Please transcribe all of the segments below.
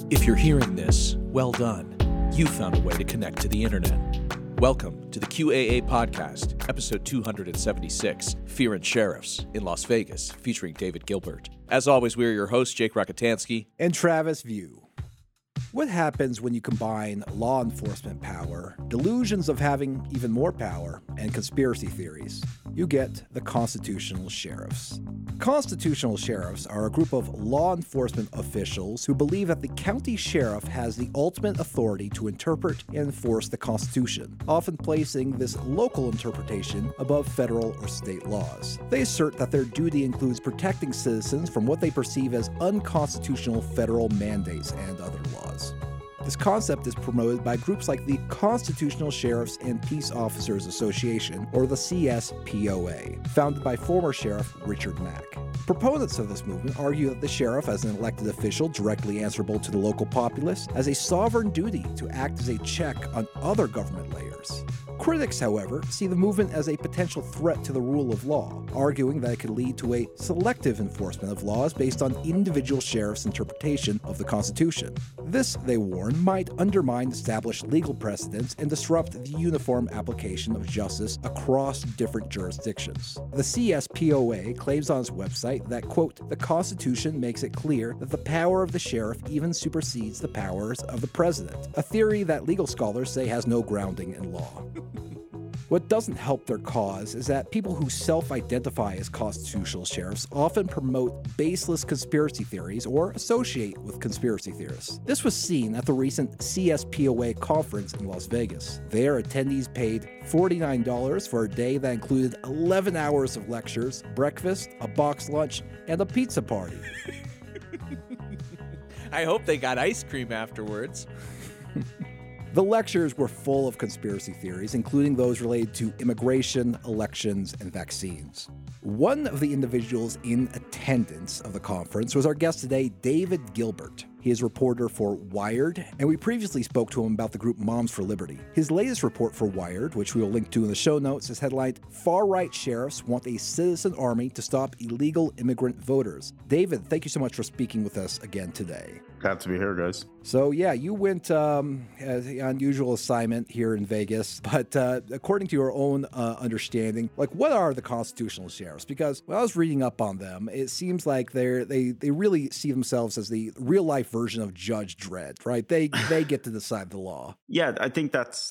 If you're hearing this, well done. You found a way to connect to the internet. Welcome to the QAA Podcast, episode 276, Fear and Sheriffs in Las Vegas, featuring David Gilbert. As always, we're your hosts, Jake Rakitansky and Travis View. What happens when you combine law enforcement power, delusions of having even more power, and conspiracy theories? You get the constitutional sheriffs. Constitutional sheriffs are a group of law enforcement officials who believe that the county sheriff has the ultimate authority to interpret and enforce the Constitution, often placing this local interpretation above federal or state laws. They assert that their duty includes protecting citizens from what they perceive as unconstitutional federal mandates and other laws. This concept is promoted by groups like the Constitutional Sheriffs and Peace Officers Association, or the CSPOA, founded by former Sheriff Richard Mack. Proponents of this movement argue that the sheriff, as an elected official directly answerable to the local populace, has a sovereign duty to act as a check on other government layers. Critics, however, see the movement as a potential threat to the rule of law, arguing that it could lead to a selective enforcement of laws based on individual sheriffs' interpretation of the Constitution. This, they warn, might undermine established legal precedents and disrupt the uniform application of justice across different jurisdictions. The CSPOA claims on its website that, quote, the Constitution makes it clear that the power of the sheriff even supersedes the powers of the president, a theory that legal scholars say has no grounding in law. What doesn't help their cause is that people who self-identify as constitutional sheriffs often promote baseless conspiracy theories or associate with conspiracy theorists. This was seen at the recent CSPOA conference in Las Vegas. There, attendees paid $49 for a day that included 11 hours of lectures, breakfast, a box lunch, and a pizza party. I hope they got ice cream afterwards. The lectures were full of conspiracy theories, including those related to immigration, elections, and vaccines. One of the individuals in attendance of the conference was our guest today, David Gilbert. He is a reporter for Wired, and we previously spoke to him about the group Moms for Liberty. His latest report for Wired, which we will link to in the show notes, is headlined, Far-Right Sheriffs Want a Citizen Army to Stop Illegal Immigrant Voters. David, thank you so much for speaking with us again today. Glad to be here, guys. So, yeah, you went an unusual assignment here in Vegas, but according to your own understanding, like, what are the constitutional sheriffs? Because when I was reading up on them, it seems like they really see themselves as the real-life version of Judge Dredd, right? They get to decide the law. Yeah, I think that's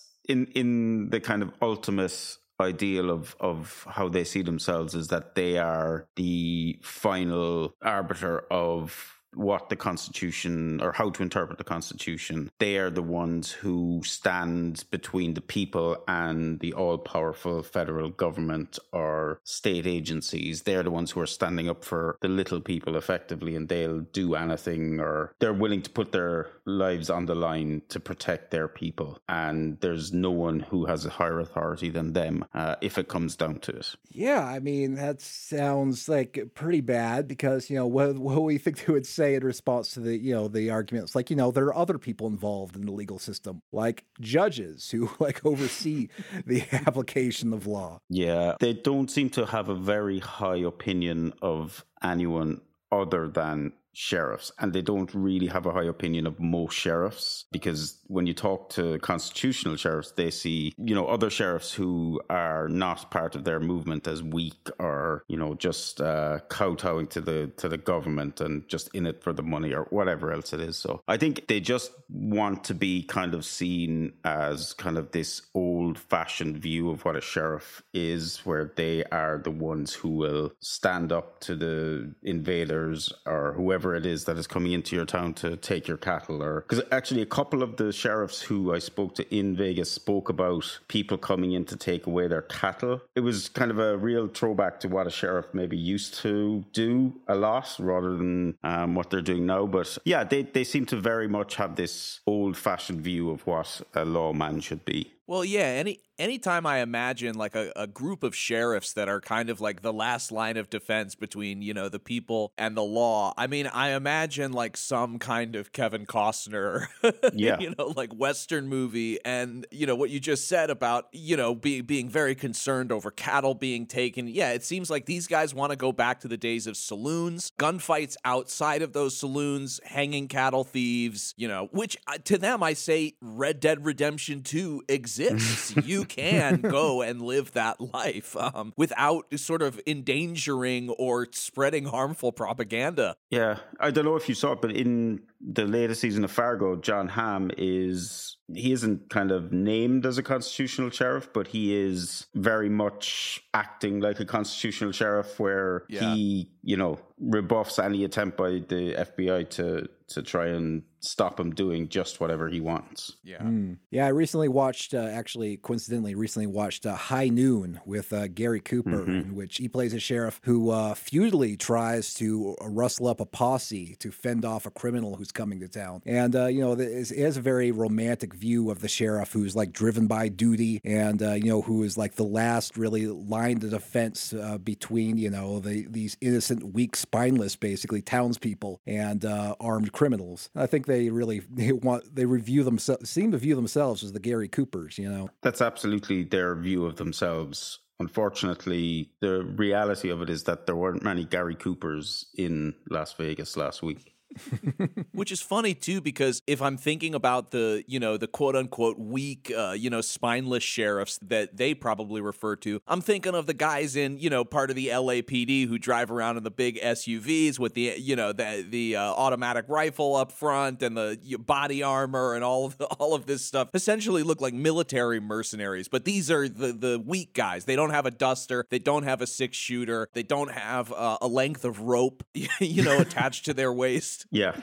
in the kind of ultimate ideal of how they see themselves, is that they are the final arbiter of what the Constitution, or how to interpret the Constitution. They are the ones who stand between the people and the all-powerful federal government or state agencies. They're the ones who are standing up for the little people effectively, and they'll do anything, or they're willing to put their lives on the line to protect their people. And there's no one who has a higher authority than them if it comes down to it. Yeah, I mean, that sounds like pretty bad because, what we think they would say in response to the arguments, like, there are other people involved in the legal system, like judges who oversee the application of law. Yeah, they don't seem to have a very high opinion of anyone other than sheriffs, and they don't really have a high opinion of most sheriffs, because when you talk to constitutional sheriffs, they see, other sheriffs who are not part of their movement as weak, or, just kowtowing to the government and just in it for the money or whatever else it is. So I think they just want to be kind of seen as kind of this old-fashioned view of what a sheriff is, where they are the ones who will stand up to the invaders or whoever it is that is coming into your town to take your cattle. Or because actually a couple of the sheriffs who I spoke to in Vegas spoke about people coming in to take away their cattle. It was kind of a real throwback to what a sheriff maybe used to do a lot, rather than what they're doing now. But yeah, they seem to very much have this old-fashioned view of what a lawman should be. Well, yeah, anytime I imagine like a group of sheriffs that are kind of like the last line of defense between, the people and the law, I mean, I imagine like some kind of Kevin Costner, Yeah. like Western movie. And, what you just said about, being very concerned over cattle being taken. Yeah, it seems like these guys want to go back to the days of saloons, gunfights outside of those saloons, hanging cattle thieves, which to them I say Red Dead Redemption 2 exists. You can go and live that life without sort of endangering or spreading harmful propaganda. Yeah, I don't know if you saw it, but in the latest season of Fargo, John Hamm he isn't kind of named as a constitutional sheriff, but he is very much acting like a constitutional sheriff where he, rebuffs any attempt by the FBI to try and stop him doing just whatever he wants. Yeah. Yeah, I recently watched, coincidentally, High Noon with Gary Cooper, in which he plays a sheriff who futilely tries to rustle up a posse to fend off a criminal who's coming to town. And, it has a very romantic view of the sheriff who's like driven by duty and, who is like the last really line of defense between, these innocent, weak, spineless, basically, townspeople and armed criminals. I think they seem to view themselves as the Gary Coopers, That's absolutely their view of themselves. Unfortunately, the reality of it is that there weren't many Gary Coopers in Las Vegas last week. Which is funny too, because if I'm thinking about the quote unquote weak, spineless sheriffs that they probably refer to, I'm thinking of the guys in, part of the LAPD who drive around in the big SUVs with the automatic rifle up front and the body armor and all of this stuff. Essentially look like military mercenaries, but these are the weak guys. They don't have a duster, they don't have a 6-shooter, they don't have a length of rope, attached to their waist. Yeah.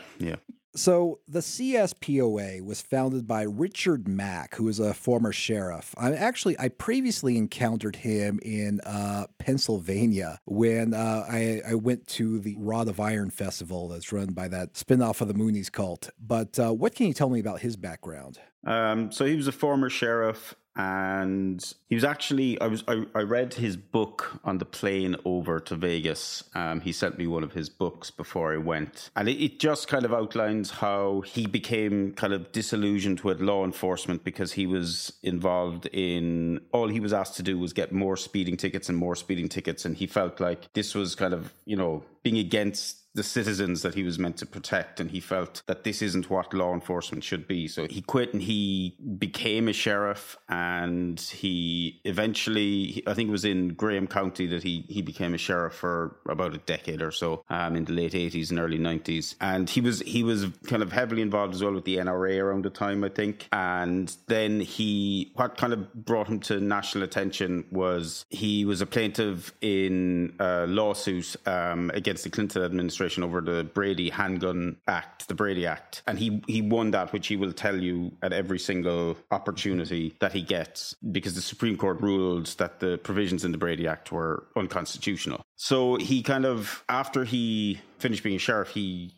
So the CSPOA was founded by Richard Mack, who is a former sheriff. I previously encountered him in Pennsylvania when I went to the Rod of Iron Festival that's run by that spinoff of the Moonies cult. But what can you tell me about his background? So he was a former sheriff, and he was actually, I read his book on the plane over to Vegas. He sent me one of his books before I went, and it just kind of outlines how he became kind of disillusioned with law enforcement because he was involved in, all he was asked to do was get more speeding tickets, and he felt like this was kind of, being against the citizens that he was meant to protect, and he felt that this isn't what law enforcement should be. So he quit and he became a sheriff, and he eventually, I think it was in Graham County that he became a sheriff for about a decade or so, in the late 80s and early 90s. And he was kind of heavily involved as well with the NRA around the time, I think. And then what kind of brought him to national attention was he was a plaintiff in a lawsuit against the Clinton administration over the Brady Handgun Act, the Brady Act. And he won that, which he will tell you at every single opportunity that he gets, because the Supreme Court ruled that the provisions in the Brady Act were unconstitutional. So he kind of, after he finished being a sheriff, he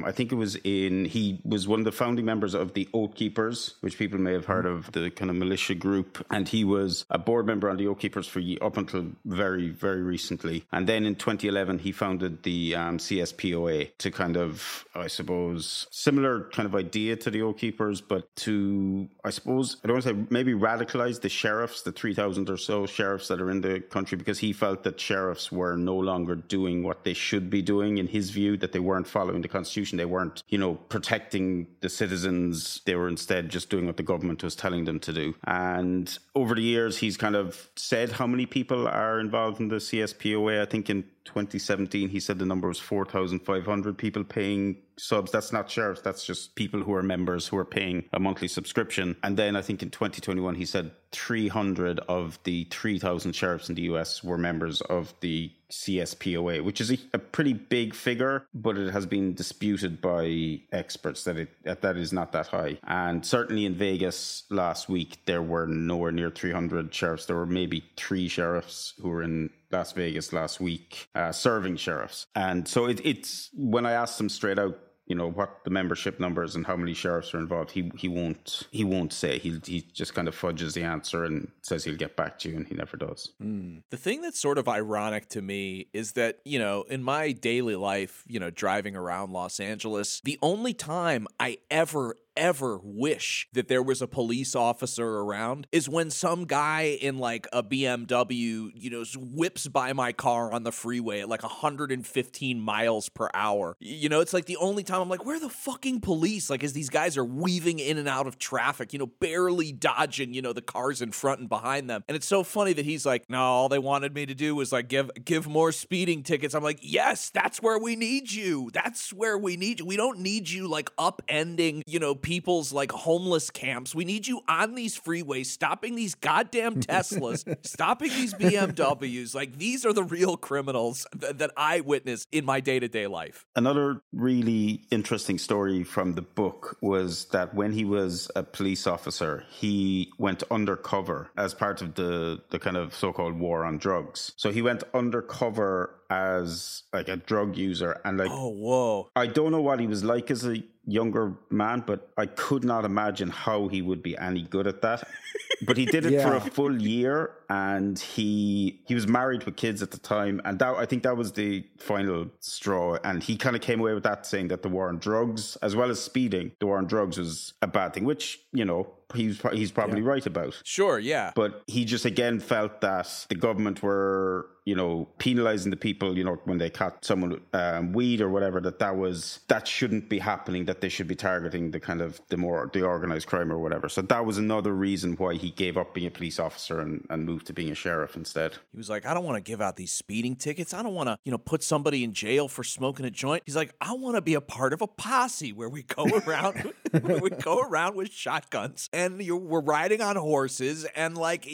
was one of the founding members of the Oath Keepers, which people may have heard of, the kind of militia group. And he was a board member on the Oath Keepers up until very, very recently. And then in 2011, he founded the CSPOA to kind of, I suppose, similar kind of idea to the Oath Keepers, but to, I suppose, I don't want to say maybe radicalize the sheriffs, the 3,000 or so sheriffs that are in the country, because he felt that sheriffs were no longer doing what they should be doing, in his view, that they weren't following the Constitution. They weren't, protecting the citizens. They were instead just doing what the government was telling them to do. And over the years, he's kind of said how many people are involved in the CSPOA. I think in 2017, he said the number was 4,500 people paying subs. That's not sheriffs. That's just people who are members who are paying a monthly subscription. And then I think in 2021, he said 300 of the 3,000 sheriffs in the US were members of the CSPOA, which is a pretty big figure, but it has been disputed by experts that that is not that high. And certainly in Vegas last week, there were nowhere near 300 sheriffs. There were maybe 3 sheriffs who were in Las Vegas last week, serving sheriffs. And so it's, when I asked him straight out, what the membership numbers and how many sheriffs are involved, he won't say. He just kind of fudges the answer and says he'll get back to you, and he never does. The thing that's sort of ironic to me is that, in my daily life, driving around Los Angeles, the only time I ever wish that there was a police officer around is when some guy in like a BMW, whips by my car on the freeway at like 115 miles per hour. It's like the only time I'm like, where are the fucking police? Like, as these guys are weaving in and out of traffic, barely dodging, the cars in front and behind them. And it's so funny that he's like, no, all they wanted me to do was like give more speeding tickets. I'm like, yes, that's where we need you. That's where we need you. We don't need you like upending, people's like homeless camps. We need you on these freeways, stopping these goddamn Teslas, stopping these BMWs. Like, these are the real criminals that I witness in my day-to-day life. Another really interesting story from the book was that when he was a police officer, he went undercover as part of the kind of so-called war on drugs. So he went undercover as like a drug user, and like, oh, whoa. I don't know what he was like as a younger man, but I could not imagine how he would be any good at that. But he did it for a full year, and he was married with kids at the time, and that, I think that was the final straw. And he kind of came away with that, saying that the war on drugs, as well as speeding, the war on drugs was a bad thing, which, he's probably right about. Sure, yeah. But he just again felt that the government were, penalizing the people, when they caught someone with weed or whatever, that shouldn't be happening, that they should be targeting the organized crime or whatever. So that was another reason why he gave up being a police officer and moved to being a sheriff instead. He was like, I don't want to give out these speeding tickets. I don't want to, put somebody in jail for smoking a joint. He's like, I want to be a part of a posse where we go around, with shotguns, and we're riding on horses, and like,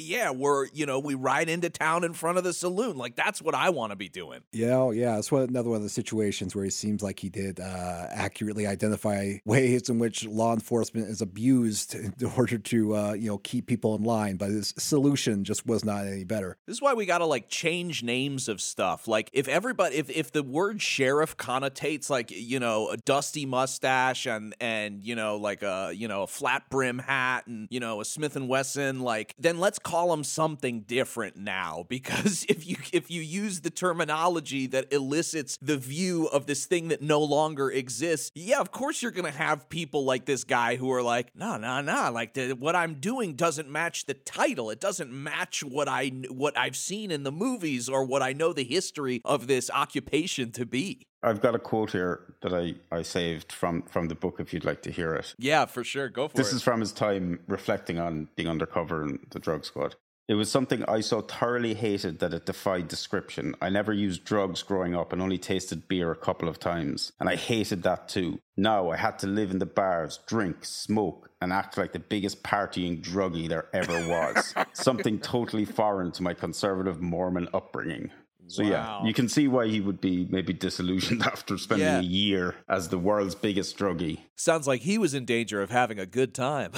we ride into town in front of the saloon. Like, that's what I want to be doing. Yeah, it's another one of the situations where it seems like he did accurately identify ways in which law enforcement is abused in order to, keep people in line. But his solution just was not any better. This is why we got to like change names of stuff. Like, if the word sheriff connotates like, a dusty mustache and like a flat brim hat and, a Smith & Wesson, like, then let's call him something different now. Because if you use the terminology that elicits the view of this thing that no longer exists, of course you're going to have people like this guy who are like, no, like what I'm doing doesn't match the title. It doesn't match what I've seen in the movies or what I know the history of this occupation to be. I've got a quote here that I saved from the book, if you'd like to hear it. Yeah, for sure. Go for it. This is from his time reflecting on being undercover in the drug squad. It was something I so thoroughly hated that it defied description. I never used drugs growing up and only tasted beer a couple of times. And I hated that too. Now I had to live in the bars, drink, smoke, and act like the biggest partying druggie there ever was. Something totally foreign to my conservative Mormon upbringing. So yeah, you can see why he would be maybe disillusioned after spending a year as the world's biggest druggie. Sounds like he was in danger of having a good time.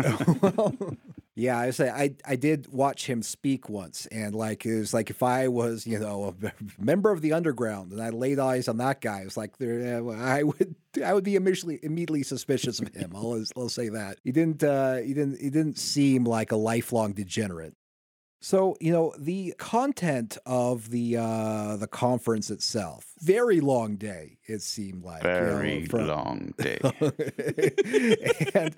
Yeah, I did watch him speak once, and like it was like if I was a member of the underground and I laid eyes on that guy, it's like I would be immediately suspicious of him. I'll say that he didn't seem like a lifelong degenerate. So, the content of the conference itself, very long day, it seemed like. Very long day. And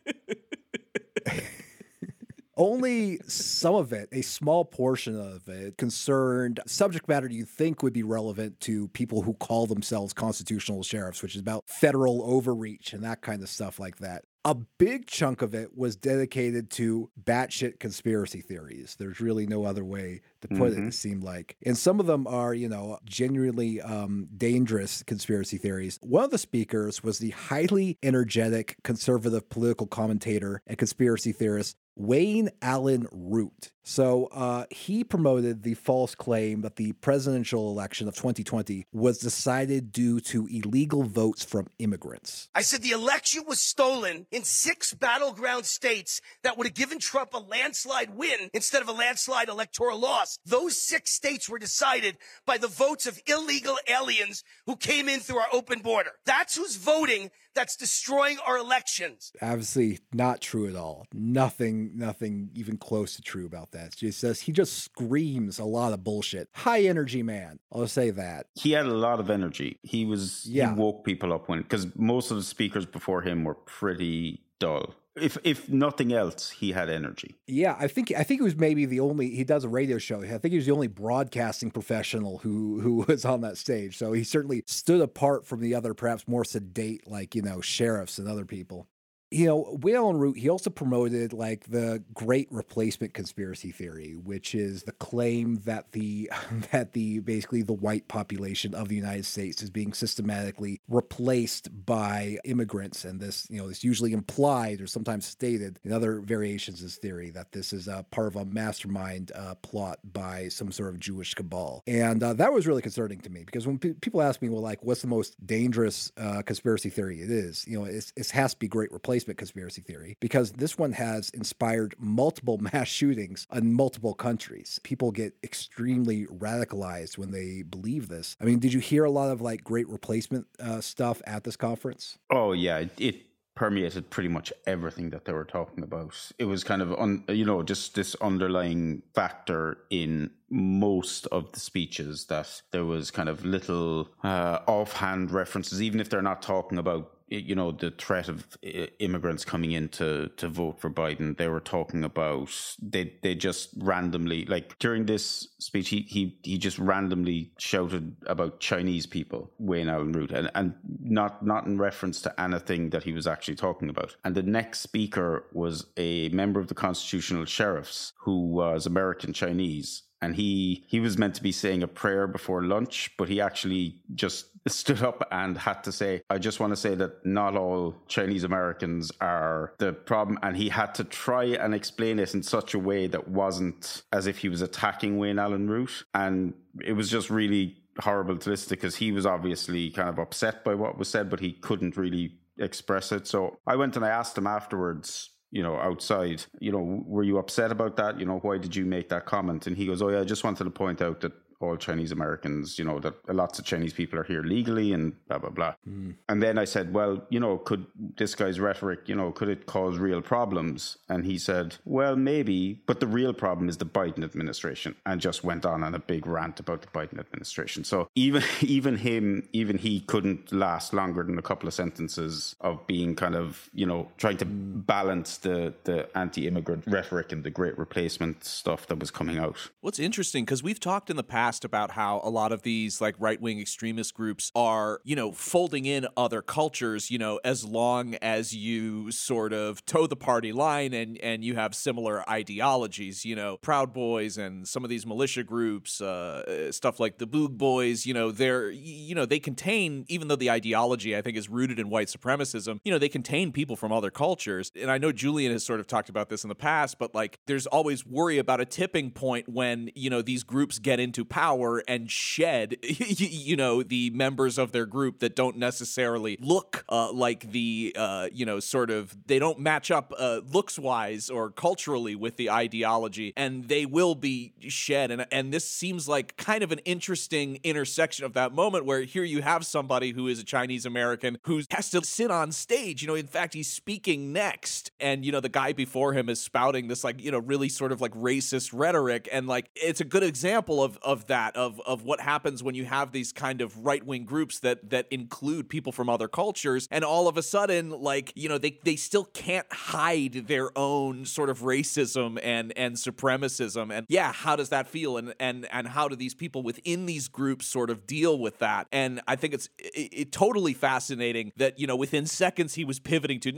only some of it, a small portion of it, concerned subject matter you think would be relevant to people who call themselves constitutional sheriffs, which is about federal overreach and that kind of stuff like that. A big chunk of it was dedicated to batshit conspiracy theories. There's really no other way to put it seemed like. And some of them are, genuinely dangerous conspiracy theories. One of the speakers was the highly energetic conservative political commentator and conspiracy theorist Wayne Allen Root. So he promoted the false claim that the presidential election of 2020 was decided due to illegal votes from immigrants. I said the election was stolen in 6 battleground states that would have given Trump a landslide win instead of a landslide electoral loss. Those 6 states were decided by the votes of illegal aliens who came in through our open border. That's who's voting that's destroying our elections. Obviously not true at all. Nothing even close to true about that. He just screams a lot of bullshit. High energy man. I'll say that. He had a lot of energy. He woke people up because most of the speakers before him were pretty dull. If nothing else, he had energy. Yeah, I think he was maybe the only. He does a radio show. I think he was the only broadcasting professional who was on that stage. So he certainly stood apart from the other, perhaps more sedate, sheriffs and other people. Wayne Allyn Root, he also promoted the Great Replacement conspiracy theory, which is the claim that basically the white population of the United States is being systematically replaced by immigrants. And this usually implied or sometimes stated in other variations of this theory that this is a part of a mastermind plot by some sort of Jewish cabal. And that was really concerning to me because when people ask me, what's the most dangerous conspiracy theory it is, it has to be Great Replacement conspiracy theory, because this one has inspired multiple mass shootings in multiple countries. People get extremely radicalized when they believe this. I mean, did you hear a lot of Great Replacement stuff at this conference? Oh yeah, it permeated pretty much everything that they were talking about. It was kind of just this underlying factor in most of the speeches that there was kind of little offhand references, even if they're not talking about the threat of immigrants coming in to vote for Biden. They were talking about they just randomly, during this speech, he just randomly shouted about Chinese people, Wayne Allyn Root, and not in reference to anything that he was actually talking about. And the next speaker was a member of the Constitutional Sheriffs who was American Chinese. And he was meant to be saying a prayer before lunch, but he actually just stood up and had to say, I just want to say that not all Chinese Americans are the problem. And he had to try and explain it in such a way that wasn't as if he was attacking Wayne Allyn Root. And it was just really horrible to listen to because he was obviously kind of upset by what was said, but he couldn't really express it. So I went and I asked him afterwards, outside, were you upset about that? Why did you make that comment? And he goes, oh yeah, I just wanted to point out that all Chinese Americans, that lots of Chinese people are here legally and blah, blah, blah. And then I said, well, could this guy's rhetoric, could it cause real problems? And he said, well, maybe, but the real problem is the Biden administration, and just went on a big rant about the Biden administration. So even he couldn't last longer than a couple of sentences of being kind of, trying to balance the anti-immigrant rhetoric and the Great Replacement stuff that was coming out. What's interesting, because we've talked in the past about how a lot of these right-wing extremist groups are, folding in other cultures, as long as you sort of toe the party line and you have similar ideologies, Proud Boys and some of these militia groups, stuff like the Boog Boys, they contain, even though the ideology I think is rooted in white supremacism, they contain people from other cultures. And I know Julian has sort of talked about this in the past, but there's always worry about a tipping point when, these groups get into power and shed, the members of their group that don't necessarily look like the, they don't match up looks-wise or culturally with the ideology, and they will be shed. And this seems like kind of an interesting intersection of that moment where here you have somebody who is a Chinese American who has to sit on stage. In fact, he's speaking next, and, the guy before him is spouting this, really sort of racist rhetoric. And, it's a good example of that, of what happens when you have these kind of right-wing groups that include people from other cultures, and all of a sudden, they still can't hide their own sort of racism and supremacism. And yeah, how does that feel? And how do these people within these groups sort of deal with that? And I think it's totally fascinating that, within seconds he was pivoting to,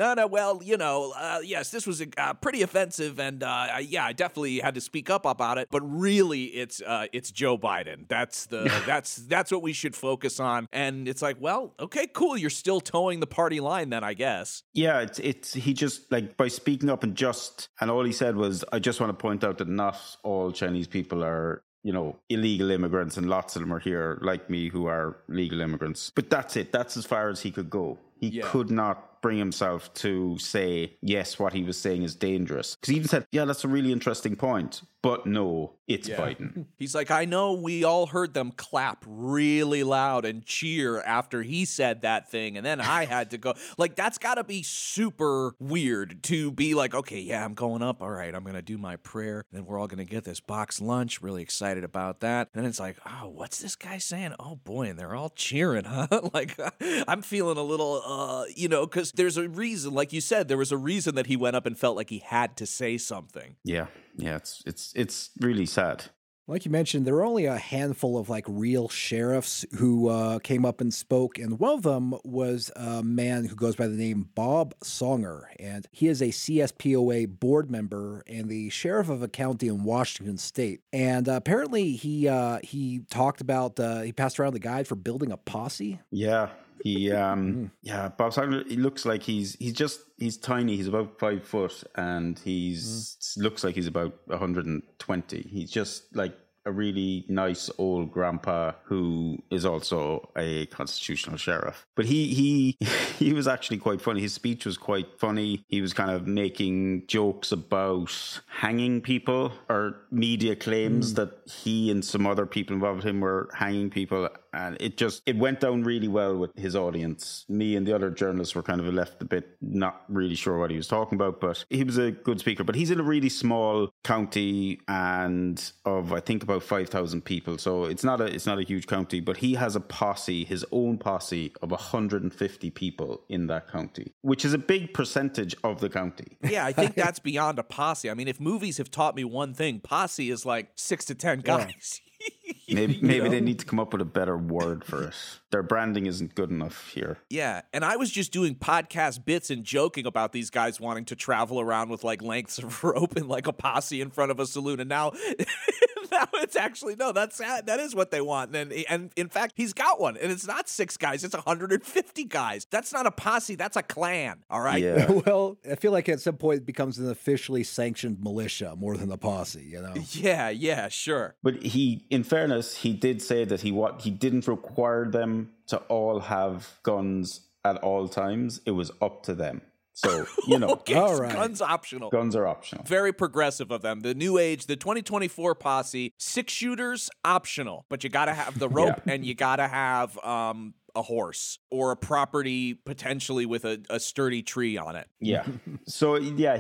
yes, this was pretty offensive, and I definitely had to speak up about it. But really, it's Joe Joe Biden. That's what we should focus on. And it's like, well, okay, cool. You're still towing the party line then, I guess. Yeah, it's he just, like, by speaking up and all he said was, I just want to point out that not all Chinese people are, illegal immigrants, and lots of them are here like me who are legal immigrants. But that's it. That's as far as he could go. He could not bring himself to say, yes, what he was saying is dangerous. Because he even said, yeah, that's a really interesting point. But no, it's Biden. He's like, I know we all heard them clap really loud and cheer after he said that thing. And then I had to go. Like, that's got to be super weird to be like, okay, yeah, I'm going up. All right, I'm going to do my prayer. Then we're all going to get this box lunch. Really excited about that. And then it's like, oh, what's this guy saying? Oh, boy, and they're all cheering, huh? Like, I'm feeling a little, because there's a reason. Like you said, there was a reason that he went up and felt like he had to say something. Yeah, it's really sad. Like you mentioned, there were only a handful of real sheriffs who came up and spoke, and one of them was a man who goes by the name Bob Songer, and he is a CSPOA board member and the sheriff of a county in Washington State. And apparently, he talked about he passed around the guide for building a posse. Yeah. Bob Songer, he looks like he's tiny. He's about 5 foot, and looks like he's about 120. He's just like a really nice old grandpa who is also a constitutional sheriff. But he was actually quite funny. His speech was quite funny. He was kind of making jokes about hanging people, or media claims that he and some other people involved with him were hanging people. And it went down really well with his audience. Me and the other journalists were kind of left a bit not really sure what he was talking about, but he was a good speaker. But he's in a really small county and of, I think, about 5,000 people. So it's not a huge county, but he has a posse, his own posse of 150 people in that county, which is a big percentage of the county. Yeah, I think that's beyond a posse. I mean, if movies have taught me one thing, posse is like 6 to 10 guys. Maybe they need to come up with a better word for it. Their branding isn't good enough here. Yeah, and I was just doing podcast bits and joking about these guys wanting to travel around with lengths of rope and like a posse in front of a saloon, and now it's actually, no, that is what they want. And in fact, he's got one, and it's not 6 guys, it's 150 guys. That's not a posse, that's a clan, all right? Yeah. Well, I feel like at some point it becomes an officially sanctioned militia more than a posse, Yeah, sure. But in fairness, he did say that he didn't require them to all have guns at all times. It was up to them. So, Okay, all right. Guns optional. Guns are optional. Very progressive of them. The new age, the 2024 posse, 6 shooters optional, but you got to have the rope and you got to have a horse or a property potentially with a sturdy tree on it. Yeah. So yeah,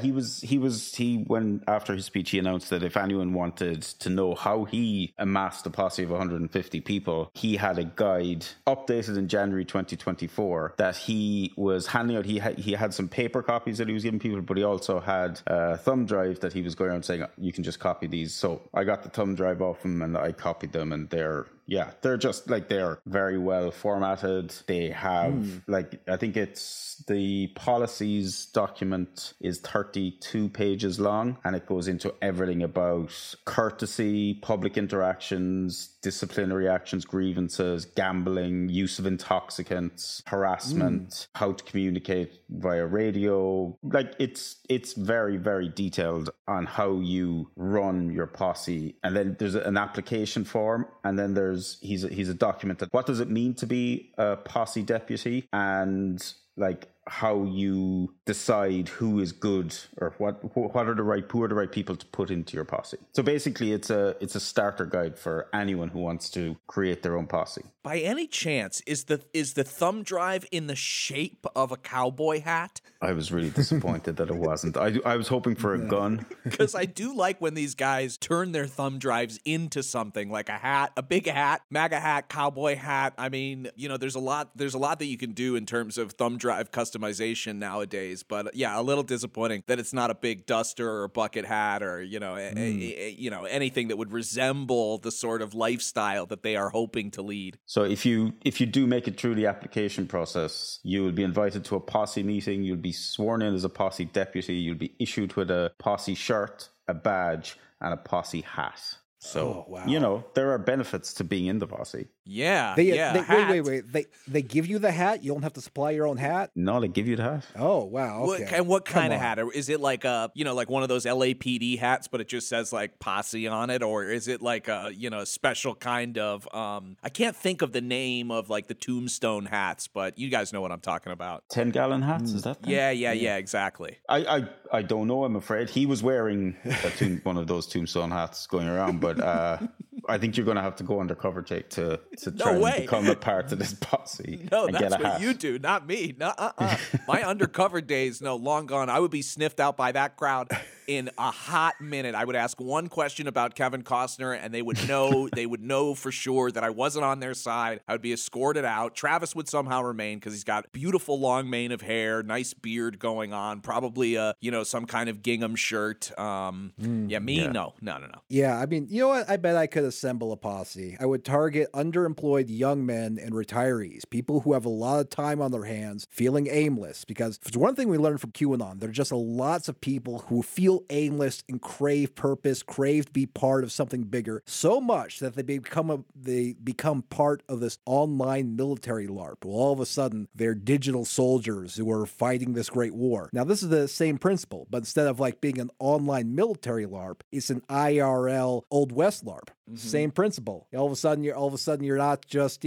he when after his speech, he announced that if anyone wanted to know how he amassed a posse of 150 people, he had a guide updated in January 2024 that he was handing out. He had some paper copies that he was giving people, but he also had a thumb drive that he was going around saying, you can just copy these. So I got the thumb drive off him and I copied them, and they're just like, they're very well formatted. They have I think it's the policies document is 32 pages long, and it goes into everything about courtesy, public interactions, disciplinary actions, grievances, gambling, use of intoxicants, harassment, how to communicate via radio. Like it's very, very detailed on how you run your posse. And then there's an application form, and then he's a document that what does it mean to be a posse deputy, and like how you decide who is good, or who are the right people to put into your posse. So basically it's a starter guide for anyone who wants to create their own posse. By any chance, is the thumb drive in the shape of a cowboy hat? I was really disappointed that it wasn't. I was hoping for a gun. Because I do like when these guys turn their thumb drives into something like a hat, a big hat, MAGA hat, cowboy hat. I mean, there's a lot that you can do in terms of thumb drive customization nowadays. But yeah, a little disappointing that it's not a big duster or bucket hat or anything that would resemble the sort of lifestyle that they are hoping to lead. So if you do make it through the application process, you will be invited to a posse meeting. You'll be sworn in as a posse deputy. You'll be issued with a posse shirt, a badge, and a posse hat. So, Oh, wow. you know, there are benefits to being in the posse. Yeah, Wait. They give you the hat? You don't have to supply your own hat? No, they give you the hat. Oh, wow. Okay. What Come kind of on. hat? Is it like a, like one of those LAPD hats, but it just says like posse on it? Or is it like a, special kind of, I can't think of the name of like the tombstone hats, but you guys know what I'm talking about. 10-gallon hats, is that? Yeah, exactly. I don't know, I'm afraid. He was wearing one of those tombstone hats going around, but I think you're going to have to go undercover, Jake, to try and become a part of this posse. No, and that's get a what hat. you do, not me. My undercover days, long gone. I would be sniffed out by that crowd in a hot minute. I would ask one question about Kevin Costner, and they would know. They would know for sure that I wasn't on their side. I would be escorted out. Travis would somehow remain because he's got beautiful long mane of hair, nice beard going on, probably some kind of gingham shirt. No. Yeah, I mean, you know what? I bet I could assemble a posse. I would target underemployed young men and retirees, people who have a lot of time on their hands, feeling aimless. Because if there's one thing we learned from QAnon, there are just lots of people who feel aimless and crave purpose, crave to be part of something bigger, so much that they become part of this online military LARP. Well, all of a sudden, they're digital soldiers who are fighting this great war. Now, this is the same principle, but instead of like being an online military LARP, it's an IRL Old West LARP. Mm-hmm. Same principle. All of a sudden, you're not just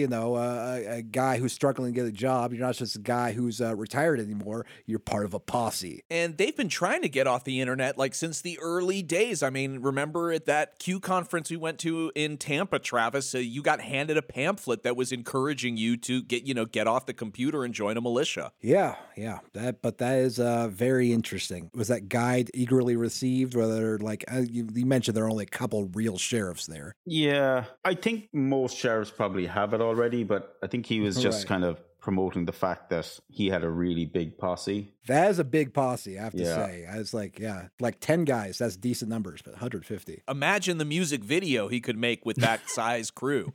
a guy who's struggling to get a job. You're not just a guy who's retired anymore. You're part of a posse. And they've been trying to get off the internet like since the early days. I mean, remember at that Q conference we went to in Tampa, Travis? You got handed a pamphlet that was encouraging you to get off the computer and join a militia. Yeah. That is very interesting. Was that guide eagerly received? Whether you mentioned there are only a couple real sheriffs there. Yeah, I think most sheriffs probably have it already, but I think he was just kind of promoting the fact that he had a really big posse. That is a big posse, I have to say. I was like 10 guys. That's decent numbers, but 150. Imagine the music video he could make with that size crew.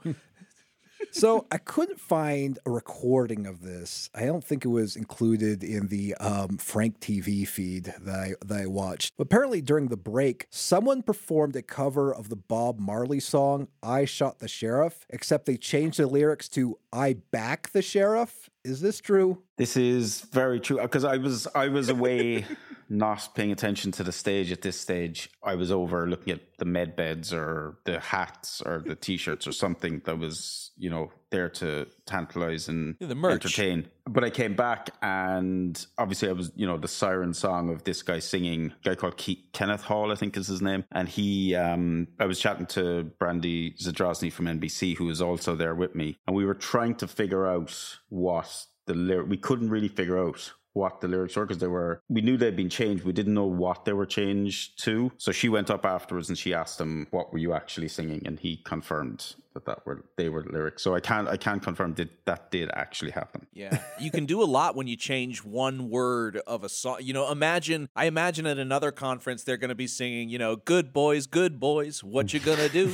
So I couldn't find a recording of this. I don't think it was included in the Frank TV feed that I watched. But apparently during the break, someone performed a cover of the Bob Marley song, I Shot the Sheriff, except they changed the lyrics to I Back the Sheriff. Is this true? This is very true, because I was away not paying attention to the stage at this stage. I was over looking at the med beds or the hats or the t-shirts or something that was, there to tantalize and the merch. Entertain. But I came back and obviously I was, the siren song of this guy singing, a guy called Kenneth Hall, I think is his name. And he, I was chatting to Brandy Zadrozny from NBC, who was also there with me. And we were trying to figure out what we couldn't really figure out what the lyrics were, because we knew they'd been changed. We didn't know what they were changed to. So she went up afterwards and she asked him, what were you actually singing? And he confirmed they were lyrics. So I can't confirm that did actually happen. Yeah. You can do a lot when you change one word of a song. I imagine at another conference they're going to be singing, good boys, what you gonna do?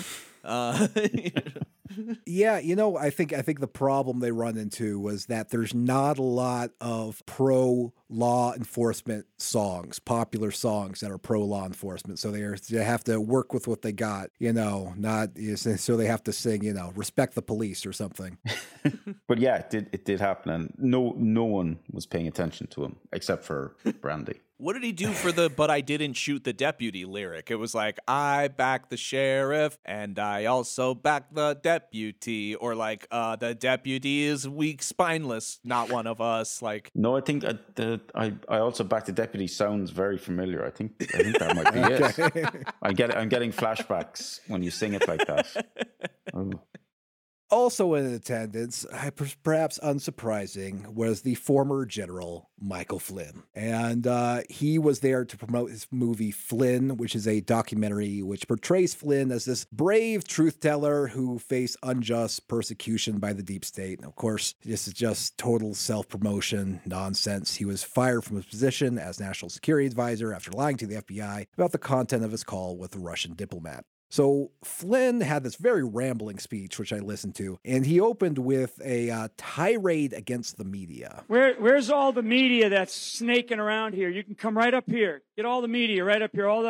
Yeah, I think the problem they run into was that there's not a lot of pro law enforcement songs, popular songs that are pro law enforcement. So they have to work with what they got, so they have to sing, respect the police or something. But yeah, it did happen, and no one was paying attention to him except for Brandy. What did he do for the "but I didn't shoot the deputy" lyric? It was like, I back the sheriff and I also back the deputy, or like the deputy is weak, spineless, not one of us. Like, no, I think I also back the deputy sounds very familiar. I think that might be it. I'm getting flashbacks when you sing it like that. Oh. Also in attendance, perhaps unsurprising, was the former General Michael Flynn. And he was there to promote his movie Flynn, which is a documentary which portrays Flynn as this brave truth teller who faced unjust persecution by the deep state. And of course, this is just total self-promotion nonsense. He was fired from his position as National Security Advisor after lying to the FBI about the content of his call with a Russian diplomat. So Flynn had this very rambling speech, which I listened to, and he opened with a tirade against the media. Where's all the media that's snaking around here? You can come right up here. Get all the media right up here, all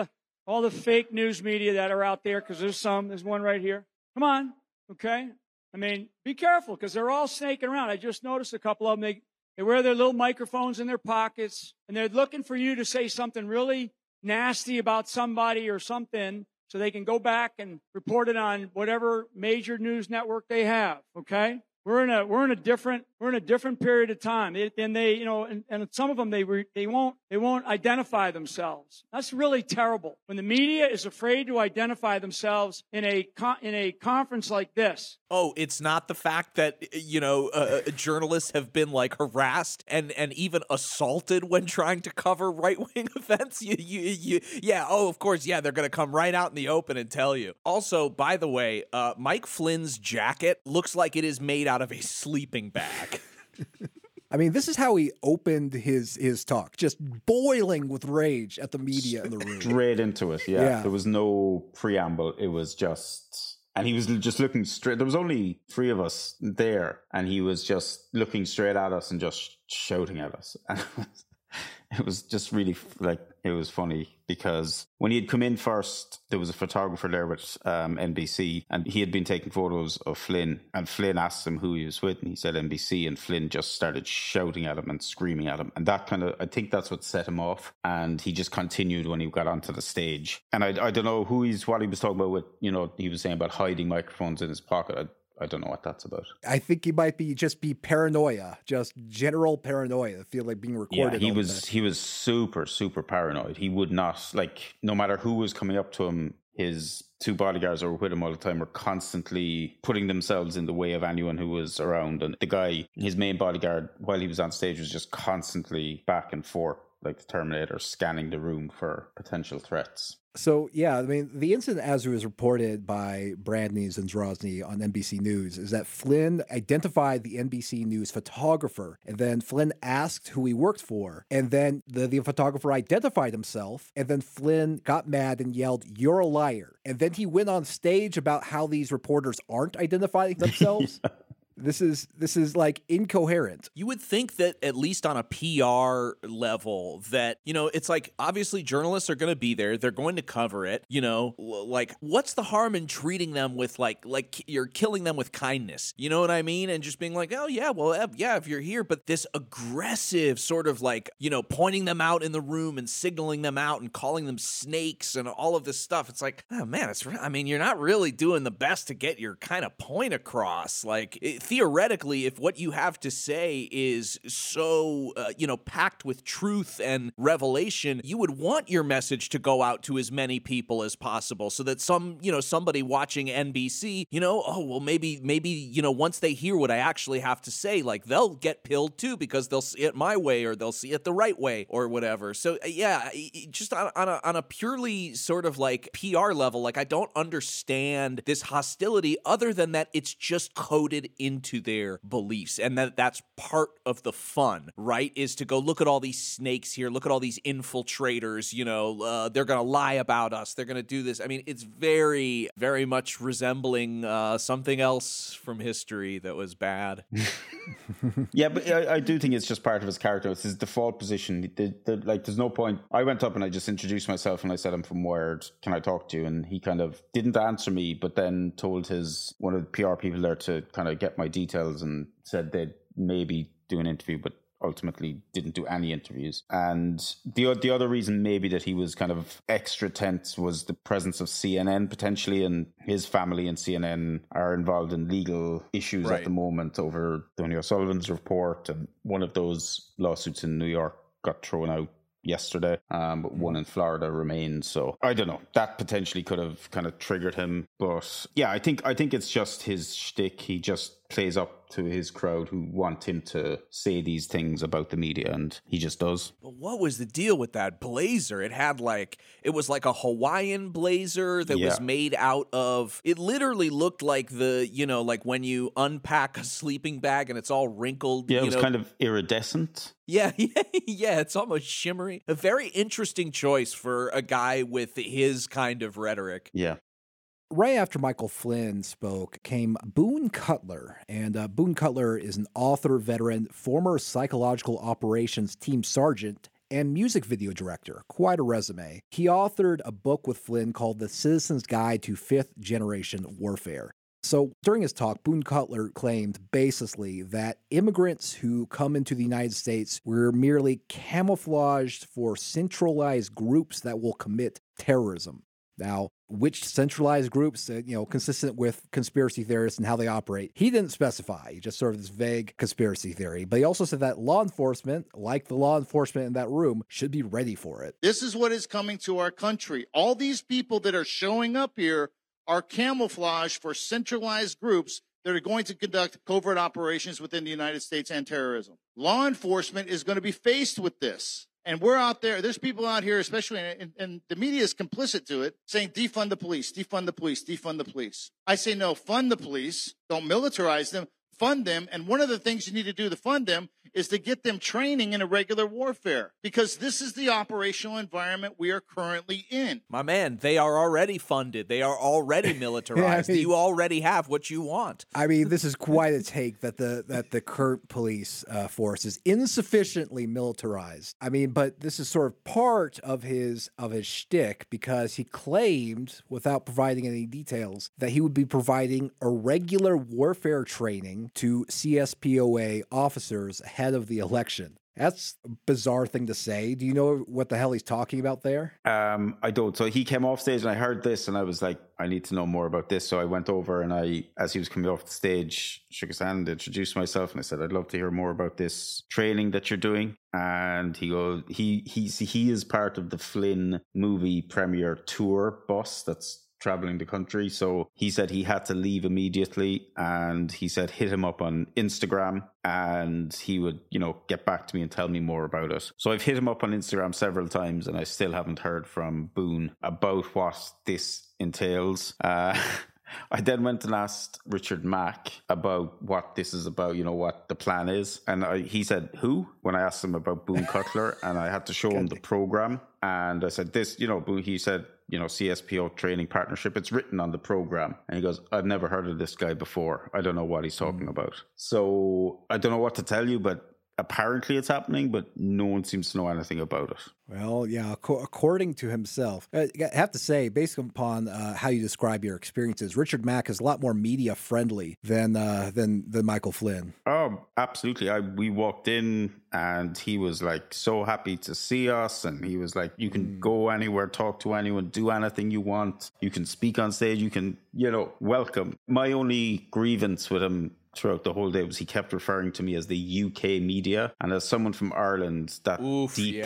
all the fake news media that are out there, because there's one right here. Come on, okay? I mean, be careful, because they're all snaking around. I just noticed a couple of them, they wear their little microphones in their pockets, and they're looking for you to say something really nasty about somebody or something, so they can go back and report it on whatever major news network they have, okay? We're in a different period of time. And some of them they won't identify themselves. That's really terrible. When the media is afraid to identify themselves in a conference like this. Oh, it's not the fact that journalists have been like harassed and even assaulted when trying to cover right-wing events. Of course, they're going to come right out in the open and tell you. Also, by the way, Mike Flynn's jacket looks like it is made out of a sleeping bag. I mean, this is how he opened his talk, just boiling with rage at the media in the room. Straight into it, yeah. There was no preamble. It was just... And he was just looking straight. There was only 3 of us there, and he was just looking straight at us and just shouting at us. And it was just really, it was funny, because when he had come in first, there was a photographer there with NBC, and he had been taking photos of Flynn, and Flynn asked him who he was with, and he said NBC, and Flynn just started shouting at him and screaming at him. And that I think that's what set him off. And he just continued when he got onto the stage. And I don't know what he was talking about with, he was saying about hiding microphones in his pocket. I don't know what that's about. I think he might be paranoia, just general paranoia. Feel like being recorded. Yeah, he was super, super paranoid. He would not, no matter who was coming up to him, his 2 bodyguards who were with him all the time were constantly putting themselves in the way of anyone who was around. And the guy, his main bodyguard, while he was on stage, was just constantly back and forth, like the Terminator, scanning the room for potential threats. So, I mean, the incident, as it was reported by Brandney Zadrozny on NBC News, is that Flynn identified the NBC News photographer, and then Flynn asked who he worked for, and then the photographer identified himself, and then Flynn got mad and yelled, "You're a liar." And then he went on stage about how these reporters aren't identifying themselves. This is like incoherent. You would think that at least on a PR level that, it's like, obviously journalists are going to be there. They're going to cover it, what's the harm in treating them with like you're killing them with kindness? You know what I mean? And just being like, oh yeah, well, yeah, if you're here, but this aggressive sort of pointing them out in the room and signaling them out and calling them snakes and all of this stuff. It's like, oh man, you're not really doing the best to get your kind of point across. Theoretically, if what you have to say is so, packed with truth and revelation, you would want your message to go out to as many people as possible so that somebody watching NBC, maybe, once they hear what I actually have to say, they'll get pilled too because they'll see it my way or they'll see it the right way or whatever. So, just on a purely sort of PR level, I don't understand this hostility other than that it's just coded into their beliefs, and that's part of the fun, right? Is to go look at all these snakes here, look at all these infiltrators, they're gonna lie about us, they're gonna do this. I mean, it's very, very much resembling something else from history that was bad. Yeah, but I do think it's just part of his character. It's his default position. There's no point. I went up and I just introduced myself and I said, I'm from Wired, can I talk to you? And he kind of didn't answer me, but then told one of the PR people there to kind of get my details and said they'd maybe do an interview, but ultimately didn't do any interviews. And the other reason maybe that he was kind of extra tense was the presence of CNN potentially, and his family and CNN are involved in legal issues at the moment over Tony O'Sullivan's report, and one of those lawsuits in New York got thrown out yesterday, but one in Florida remains. So I don't know, that potentially could have kind of triggered him. But yeah, I think it's just his shtick. He just plays up to his crowd who want him to say these things about the media, and he just does. But what was the deal with that blazer? It had it was like a Hawaiian blazer that was made out of, it literally looked like when you unpack a sleeping bag and it's all wrinkled. Yeah, it was kind of iridescent. Yeah, it's almost shimmery. A very interesting choice for a guy with his kind of rhetoric. Yeah. Right after Michael Flynn spoke came Boone Cutler, and Boone Cutler is an author, veteran, former psychological operations team sergeant, and music video director. Quite a resume. He authored a book with Flynn called The Citizen's Guide to Fifth Generation Warfare. So during his talk, Boone Cutler claimed baselessly that immigrants who come into the United States were merely camouflaged for centralized groups that will commit terrorism. Now, which centralized groups, consistent with conspiracy theorists and how they operate, he didn't specify. He just sort of this vague conspiracy theory. But he also said that law enforcement, like the law enforcement in that room, should be ready for it. This is what is coming to our country. All these people that are showing up here are camouflage for centralized groups that are going to conduct covert operations within the United States and terrorism. Law enforcement is going to be faced with this. And we're out there, there's people out here, especially, and the media is complicit to it, saying defund the police, defund the police, defund the police. I say no, fund the police, don't militarize them, fund them. And one of the things you need to do to fund them is to get them training in irregular warfare, because this is the operational environment we are currently in. My man, they are already funded. They are already militarized. You already have what you want. I mean, this is quite a take that the current police force is insufficiently militarized. I mean, but this is sort of part of his shtick, because he claimed, without providing any details, that he would be providing irregular warfare training to CSPOA officers ahead of the election. That's a bizarre thing to say. Do you know what the hell he's talking about there? I don't. So he came off stage and I heard this and I was like, I need to know more about this. So I went over and as he was coming off the stage, shook his hand, introduced myself, and I said, I'd love to hear more about this training that you're doing. And he goes, he is part of the Flynn movie premiere tour bus that's traveling the country. So he said he had to leave immediately, and he said hit him up on Instagram and he would, get back to me and tell me more about it. So I've hit him up on Instagram several times and I still haven't heard from Boone about what this entails. I then went and asked Richard Mack about what this is about, what the plan is. And he said, who? When I asked him about Boone Cutler, and I had to show him the program. And I said, this, Boone, he said, CSPO training partnership, it's written on the program. And he goes, I've never heard of this guy before. I don't know what he's talking about. So I don't know what to tell you, but apparently it's happening, but no one seems to know anything about it. Well, yeah, according to himself. I have to say, based upon how you describe your experiences, Richard Mack is a lot more media friendly than Michael Flynn. Oh, absolutely. We walked in and he was like so happy to see us, and he was like, you can go anywhere, talk to anyone, do anything you want. You can speak on stage, you can, welcome. My only grievance with him throughout the whole day was he kept referring to me as the UK media, and as someone from Ireland, that deeply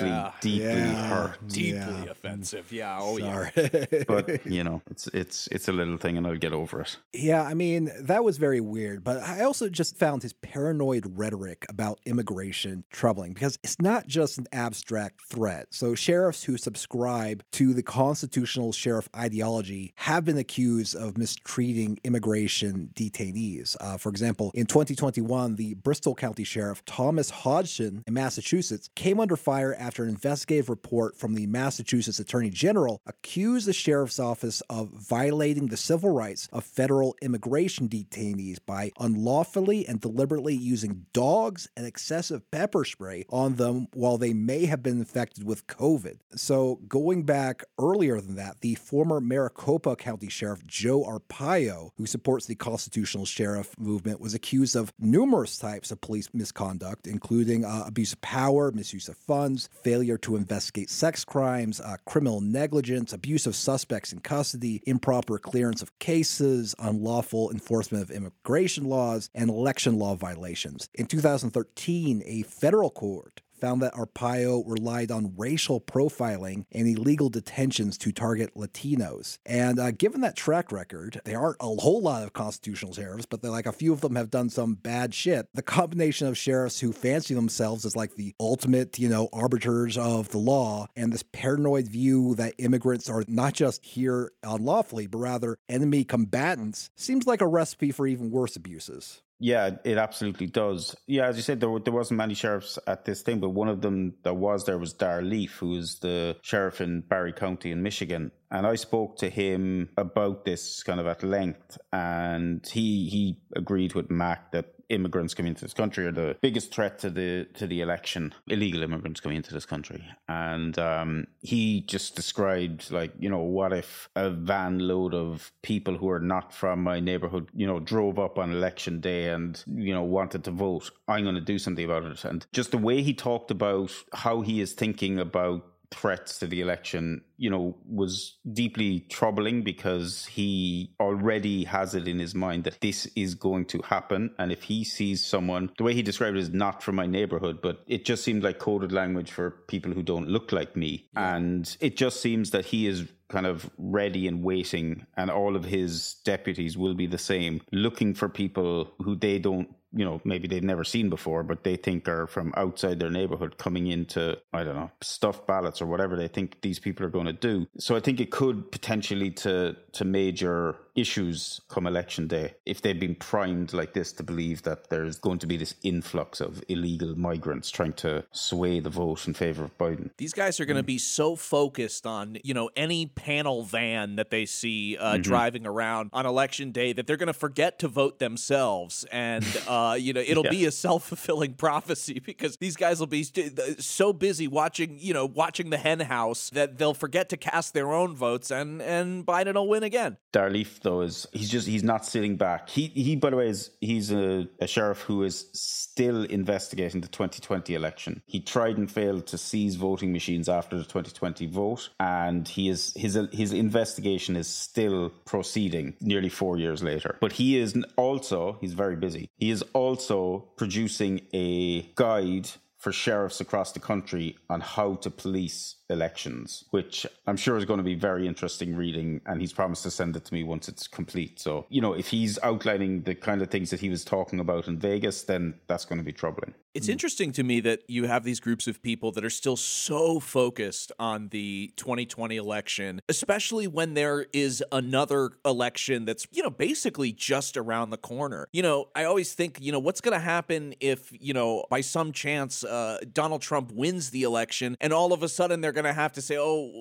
hurt. Deeply offensive. Yeah. Oh, sorry. yeah. But it's a little thing, and I'll get over it. Yeah, I mean, that was very weird, but I also just found his paranoid rhetoric about immigration troubling, because it's not just an abstract threat. So sheriffs who subscribe to the constitutional sheriff ideology have been accused of mistreating immigration detainees. For example, in 2021, the Bristol County Sheriff Thomas Hodgson in Massachusetts came under fire after an investigative report from the Massachusetts Attorney General accused the sheriff's office of violating the civil rights of federal immigration detainees by unlawfully and deliberately using dogs and excessive pepper spray on them while they may have been infected with COVID. So going back earlier than that, the former Maricopa County Sheriff Joe Arpaio, who supports the constitutional sheriff movement, was accused of numerous types of police misconduct, including abuse of power, misuse of funds, failure to investigate sex crimes, criminal negligence, abuse of suspects in custody, improper clearance of cases, unlawful enforcement of immigration laws, and election law violations. In 2013, a federal court found that Arpaio relied on racial profiling and illegal detentions to target Latinos. And given that track record, there aren't a whole lot of constitutional sheriffs, but a few of them have done some bad shit. The combination of sheriffs who fancy themselves as like the ultimate, arbiters of the law, and this paranoid view that immigrants are not just here unlawfully, but rather enemy combatants, seems like a recipe for even worse abuses. Yeah, it absolutely does. Yeah, as you said, there wasn't many sheriffs at this thing, but one of them that was there was Dar Leaf, who is the sheriff in Barry County in Michigan. And I spoke to him about this kind of at length, and he agreed with Mac that immigrants coming into this country are the biggest threat to the election, illegal immigrants coming into this country. And he just described, like, you know, what if a van load of people who are not from my neighborhood, you know, drove up on election day and, you know, wanted to vote. I'm going to do something about it. And just the way he talked about how he is thinking about threats to the election, you know, was deeply troubling, because he already has it in his mind that this is going to happen. And if he sees someone, the way he described it is not from my neighborhood, but it just seemed like coded language for people who don't look like me. Yeah. And it just seems that he is kind of ready and waiting, and all of his deputies will be the same, looking for people who they don't, you know, maybe they've never seen before, but they think are from outside their neighborhood coming into, I don't know, stuffed ballots or whatever they think these people are going to do. So I think it could potentially to major issues come election day if they've been primed like this to believe that there's going to be this influx of illegal migrants trying to sway the vote in favor of Biden. These guys are going to be so focused on, you know, any panel van that they see driving around on election day that they're going to forget to vote themselves. And, you know, it'll be a self-fulfilling prophecy, because these guys will be so busy watching the hen house that they'll forget to cast their own votes, and Biden will win again. Darleaf, though, he's not sitting back. He by the way, he's a sheriff who is still investigating the 2020 election. He tried and failed to seize voting machines after the 2020 vote, and his investigation is still proceeding nearly 4 years later. But he's very busy. He is also producing a guide for sheriffs across the country on how to police elections, which I'm sure is going to be very interesting reading, and he's promised to send it to me once it's complete. So, you know, if he's outlining the kind of things that he was talking about in Vegas, then that's going to be troubling. It's interesting to me that you have these groups of people that are still so focused on the 2020 election, especially when there is another election that's, you know, basically just around the corner. You know, I always think, you know, what's going to happen if, you know, by some chance Donald Trump wins the election, and all of a sudden they're going to have to say,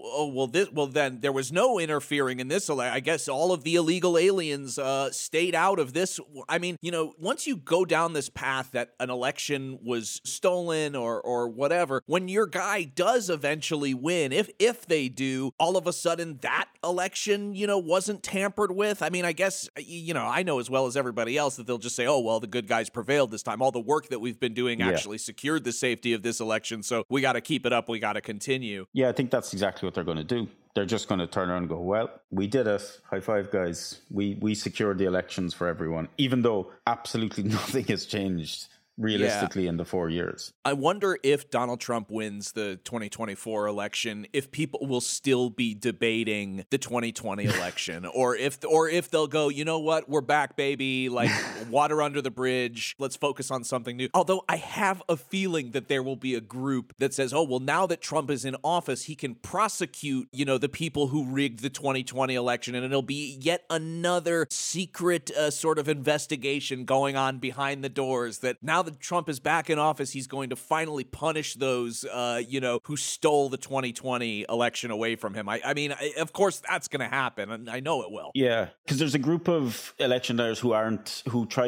then there was no interfering in this election. I guess all of the illegal aliens stayed out of this. I mean, you know, once you go down this path that an election was stolen or whatever, when your guy does eventually win, if they do, all of a sudden that election, you know, wasn't tampered with. I mean, I guess, you know, I know as well as everybody else that they'll just say, oh, well, the good guys prevailed this time. All the work that we've been doing actually secured the safety of this election, so we got to keep it up. We got to continue. Yeah, I think that's exactly what they're going to do. They're just going to turn around and go, well, we did it. High five, guys. We secured the elections for everyone, even though absolutely nothing has changed realistically in the 4 years. I wonder if Donald Trump wins the 2024 election, if people will still be debating the 2020 election, or if they'll go, you know what, we're back, baby, like water under the bridge, let's focus on something new. Although I have a feeling that there will be a group that says, oh, well, now that Trump is in office, he can prosecute, you know, the people who rigged the 2020 election, and it'll be yet another secret sort of investigation going on behind the doors, that now that Trump is back in office, he's going to finally punish those, you know, who stole the 2020 election away from him. I mean, of course, that's going to happen, and I know it will. Yeah, because there's a group of election deniers who try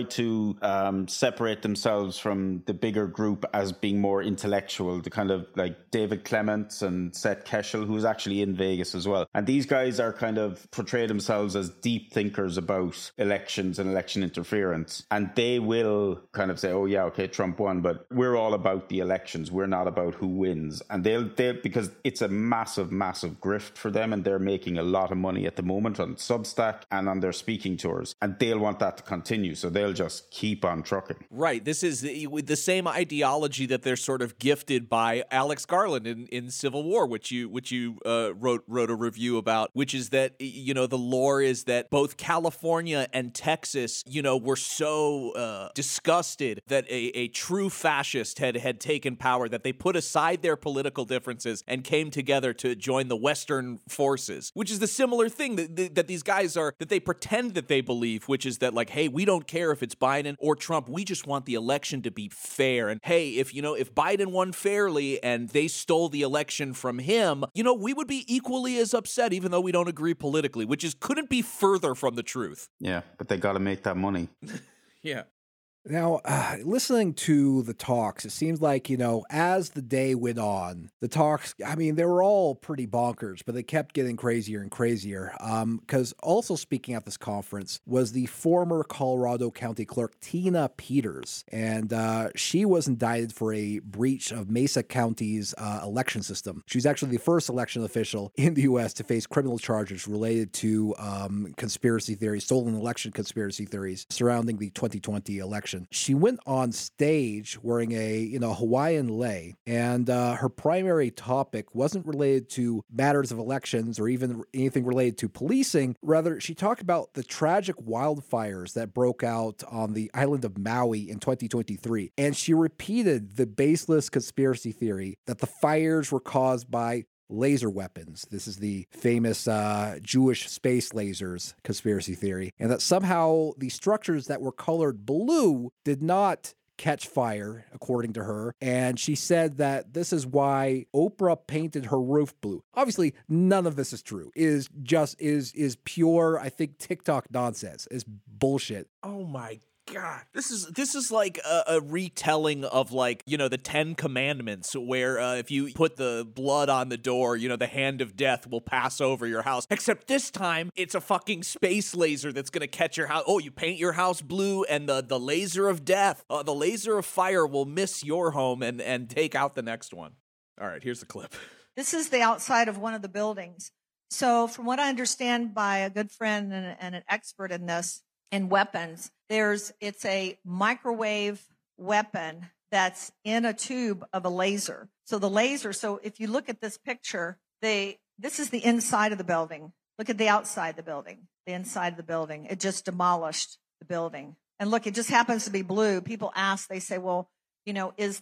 to separate themselves from the bigger group as being more intellectual, the kind of like David Clements and Seth Keshel, who's actually in Vegas as well. And these guys are kind of portray themselves as deep thinkers about elections and election interference. And they will kind of say, oh, yeah, okay, Trump won, but we're all about the elections. We're not about who wins. And they'll because it's a massive, massive grift for them, and they're making a lot of money at the moment on Substack and on their speaking tours, and they'll want that to continue. So they'll just keep on trucking. Right. This is the same ideology that they're sort of gifted by Alex Garland in Civil War, which you wrote a review about, which is that, you know, the lore is that both California and Texas, you know, were so disgusted that a true fascist had taken power that they put aside their political differences and came together to join the Western forces, which is the similar thing that these guys are, that they pretend that they believe, which is that, like, hey, we don't care if it's Biden or Trump, we just want the election to be fair. And hey, if Biden won fairly and they stole the election from him, you know, we would be equally as upset, even though we don't agree politically, which couldn't be further from the truth. Yeah, but they got to make that money. Yeah. Now, listening to the talks, it seems like, as the day went on, the talks, they were all pretty bonkers, but they kept getting crazier and crazier. Because also speaking at this conference was the former Colorado County Clerk, Tina Peters. And she was indicted for a breach of Mesa County's election system. She's actually the first election official in the U.S. to face criminal charges related to conspiracy theories, stolen election conspiracy theories surrounding the 2020 election. She went on stage wearing a Hawaiian lei, and her primary topic wasn't related to matters of elections or even anything related to policing. Rather, she talked about the tragic wildfires that broke out on the island of Maui in 2023, and she repeated the baseless conspiracy theory that the fires were caused by laser weapons. This is the famous Jewish space lasers conspiracy theory, and that somehow the structures that were colored blue did not catch fire, according to her. And she said that this is why Oprah painted her roof blue. Obviously, none of this is true. Is pure, I think, TikTok nonsense. Is bullshit. Oh my God, this is like a retelling of the 10 Commandments, where if you put the blood on the door, the hand of death will pass over your house. Except this time, it's a fucking space laser that's gonna catch your house. Oh, you paint your house blue, and the laser of death, the laser of fire will miss your home and take out the next one. All right, here's the clip. This is the outside of one of the buildings. So from what I understand by a good friend and an expert in this, in weapons, it's a microwave weapon that's in a tube of a laser. So the laser, so if you look at this picture, this is the inside of the building. Look at the outside of the building, the inside of the building. It just demolished the building. And look, it just happens to be blue. People ask, they say, well, is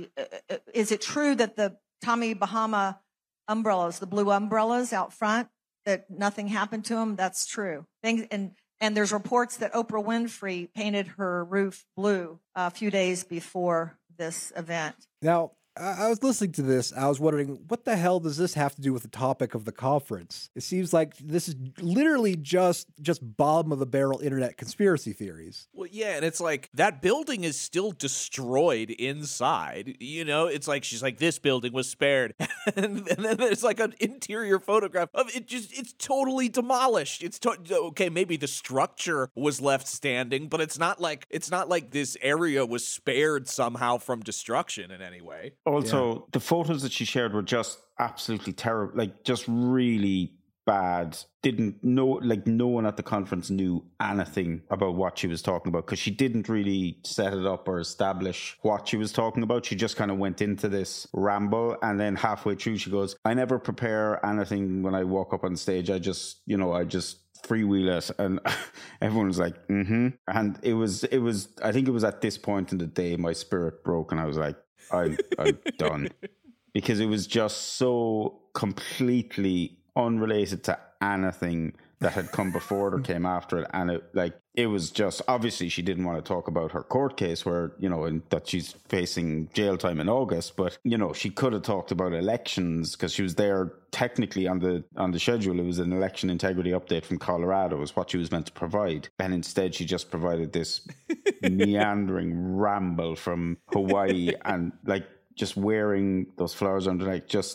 it true that the Tommy Bahama umbrellas, the blue umbrellas out front, that nothing happened to them? That's true. And there's reports that Oprah Winfrey painted her roof blue a few days before this event. Now, I was listening to this. I was wondering, what the hell does this have to do with the topic of the conference? It seems like this is literally just bottom of the barrel internet conspiracy theories. Well, yeah, and it's like that building is still destroyed inside. It's like she's like, this building was spared, and then there's like an interior photograph of it. It's totally demolished. Okay, maybe the structure was left standing, but it's not like this area was spared somehow from destruction in any way. Also, the photos that she shared were just absolutely terrible, just really bad. No one at the conference knew anything about what she was talking about, because she didn't really set it up or establish what she was talking about. She just kind of went into this ramble, and then halfway through she goes, I never prepare anything when I walk up on stage. I just freewheel it. And everyone was like, mm-hmm. And it was I think it was at this point in the day my spirit broke, and I was like, I'm done, because it was just so completely unrelated to anything that had come before it or came after it. And it was just, obviously she didn't want to talk about her court case where, that she's facing jail time in August, but she could have talked about elections, because she was there technically on the schedule. It was an election integrity update from Colorado was what she was meant to provide, and instead she just provided this meandering ramble from Hawaii, and just wearing those flowers under,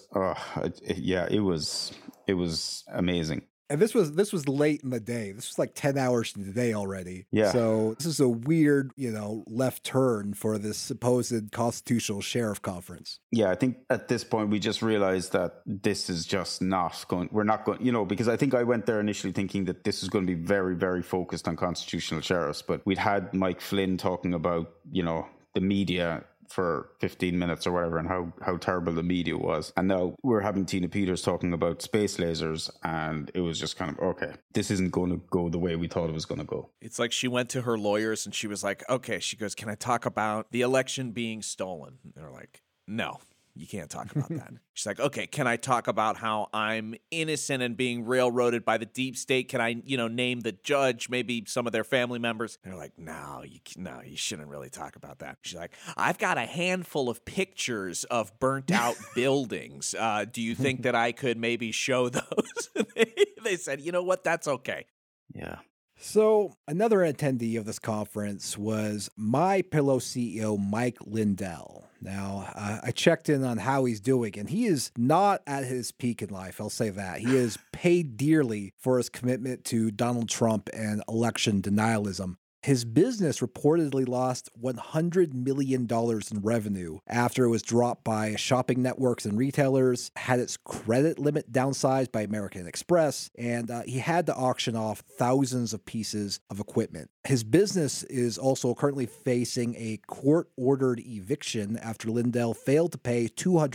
it was amazing. And this was late in the day. This was like 10 hours in the day already. Yeah. So this is a weird, left turn for this supposed constitutional sheriff conference. Yeah, I think at this point we just realized that this is just we're not going, because I think I went there initially thinking that this is going to be very, very focused on constitutional sheriffs. But we'd had Mike Flynn talking about, the media for 15 minutes or whatever, and how terrible the media was. And now we're having Tina Peters talking about space lasers, and it was just kind of, okay, this isn't going to go the way we thought it was going to go. It's like she went to her lawyers and she was like, okay, she goes, can I talk about the election being stolen? And they're like, no. You can't talk about that. She's like, okay, can I talk about how I'm innocent and being railroaded by the deep state? Can I, name the judge, maybe some of their family members? And they're like, no, you shouldn't really talk about that. She's like, I've got a handful of pictures of burnt out buildings. Do you think that I could maybe show those? They said, you know what? That's okay. Yeah. So, another attendee of this conference was MyPillow CEO Mike Lindell. Now, I checked in on how he's doing, and he is not at his peak in life, I'll say that. He is paid dearly for his commitment to Donald Trump and election denialism. His business reportedly lost $100 million in revenue after it was dropped by shopping networks and retailers, had its credit limit downsized by American Express, and he had to auction off thousands of pieces of equipment. His business is also currently facing a court-ordered eviction after Lindell failed to pay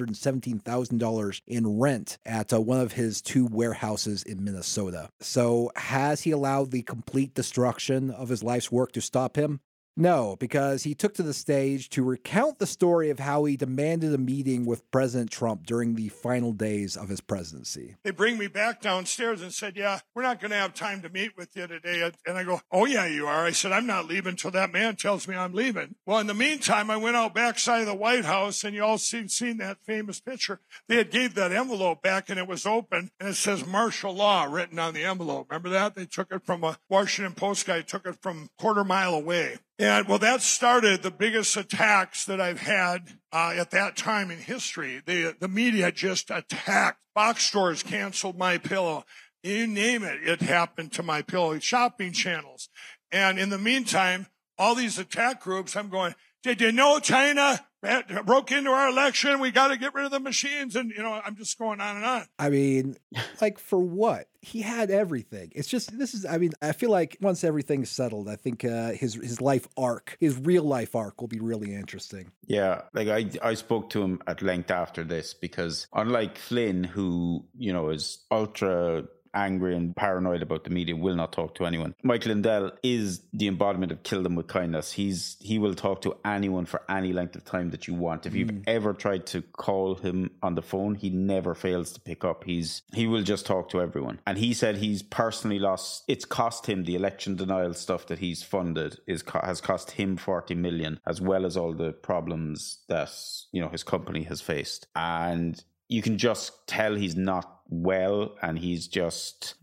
$217,000 in rent at one of his 2 warehouses in Minnesota. So has he allowed the complete destruction of his life's work to stop him? No, because he took to the stage to recount the story of how he demanded a meeting with President Trump during the final days of his presidency. They bring me back downstairs and said, yeah, we're not going to have time to meet with you today. And I go, oh, yeah, you are. I said, I'm not leaving till that man tells me I'm leaving. Well, in the meantime, I went out backside of the White House, and you all seen that famous picture. They had gave that envelope back, and it was open, and it says martial law written on the envelope. Remember that? They took it from a Washington Post guy, took it from a quarter mile away. And well, that started the biggest attacks that I've had at that time in history. The media just attacked. Box stores canceled MyPillow. You name it, it happened to MyPillow. Shopping channels. And in the meantime, all these attack groups, I'm going, did you know China broke into our election? We got to get rid of the machines. And, I'm just going on and on. I mean, like, for what? He had everything. It's just, I feel like once everything's settled, I think his life arc, his real life arc will be really interesting. Yeah, like I spoke to him at length after this because unlike Flynn, who, is ultra angry and paranoid about the media, will not talk to anyone. Mike Lindell is the embodiment of kill them with kindness. He will talk to anyone for any length of time that you want. If you've ever tried to call him on the phone, he never fails to pick up. He will just talk to everyone. And he said he's personally lost, it's cost him, the election denial stuff that he's funded has cost him 40 million, as well as all the problems that, his company has faced. And you can just tell he's not well, and he's just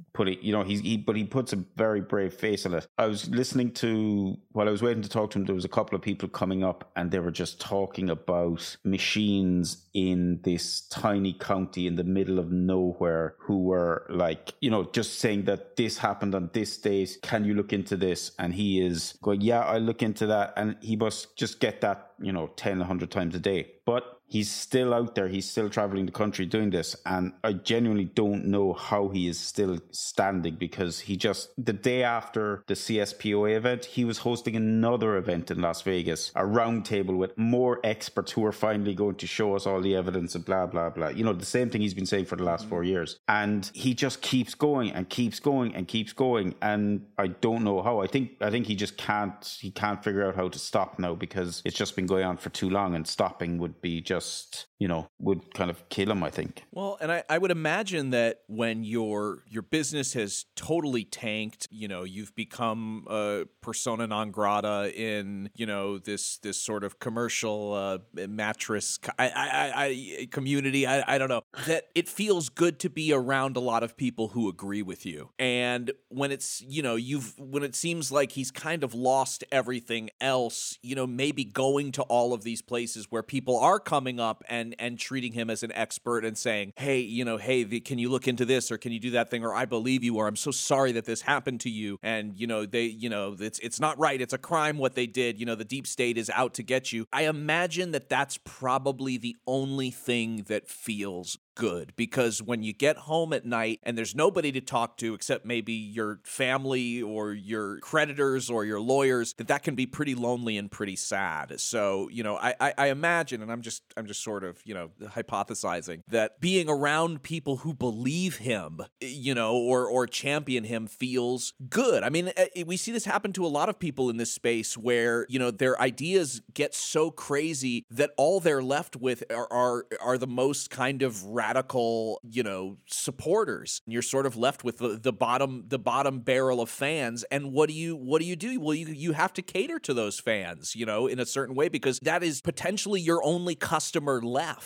he puts a very brave face on it. I was listening to, while I was waiting to talk to him, there was a couple of people coming up, and they were just talking about machines in this tiny county in the middle of nowhere who were like, just saying that this happened on this date. Can you look into this? And he is going, yeah, I'll look into that. And he must just get that, 10, 100 times a day. But he's still out there. He's still traveling the country doing this. And I genuinely don't know how he is still standing, because the day after the CSPOA event, he was hosting another event in Las Vegas, a roundtable with more experts who are finally going to show us all the evidence and blah, blah, blah. The same thing he's been saying for the last 4 years. And he just keeps going and keeps going and keeps going. And I don't know how. I think he just can't figure out how to stop now, because it's just been going on for too long, and stopping would be just, would kind of kill him, I think. Well, and I would imagine that when your business has totally tanked, you've become a persona non grata in, this sort of commercial mattress community. I don't know, that it feels good to be around a lot of people who agree with you. And when it's, when it seems like he's kind of lost everything else, maybe going to all of these places where people are coming up and treating him as an expert and saying, hey, can you look into this, or can you do that thing, or I believe you, or I'm so sorry that this happened to you, and it's not right, it's a crime what they did, the deep state is out to get you. I imagine that that's probably the only thing that feels good, because when you get home at night and there's nobody to talk to except maybe your family or your creditors or your lawyers, that can be pretty lonely and pretty sad. So, I imagine, and I'm just sort of, hypothesizing, that being around people who believe him, or champion him feels good. I mean, we see this happen to a lot of people in this space where, their ideas get so crazy that all they're left with are the most kind of radical, supporters. And you're sort of left with the bottom barrel of fans. And what do you do? Well, you have to cater to those fans, in a certain way, because that is potentially your only customer left.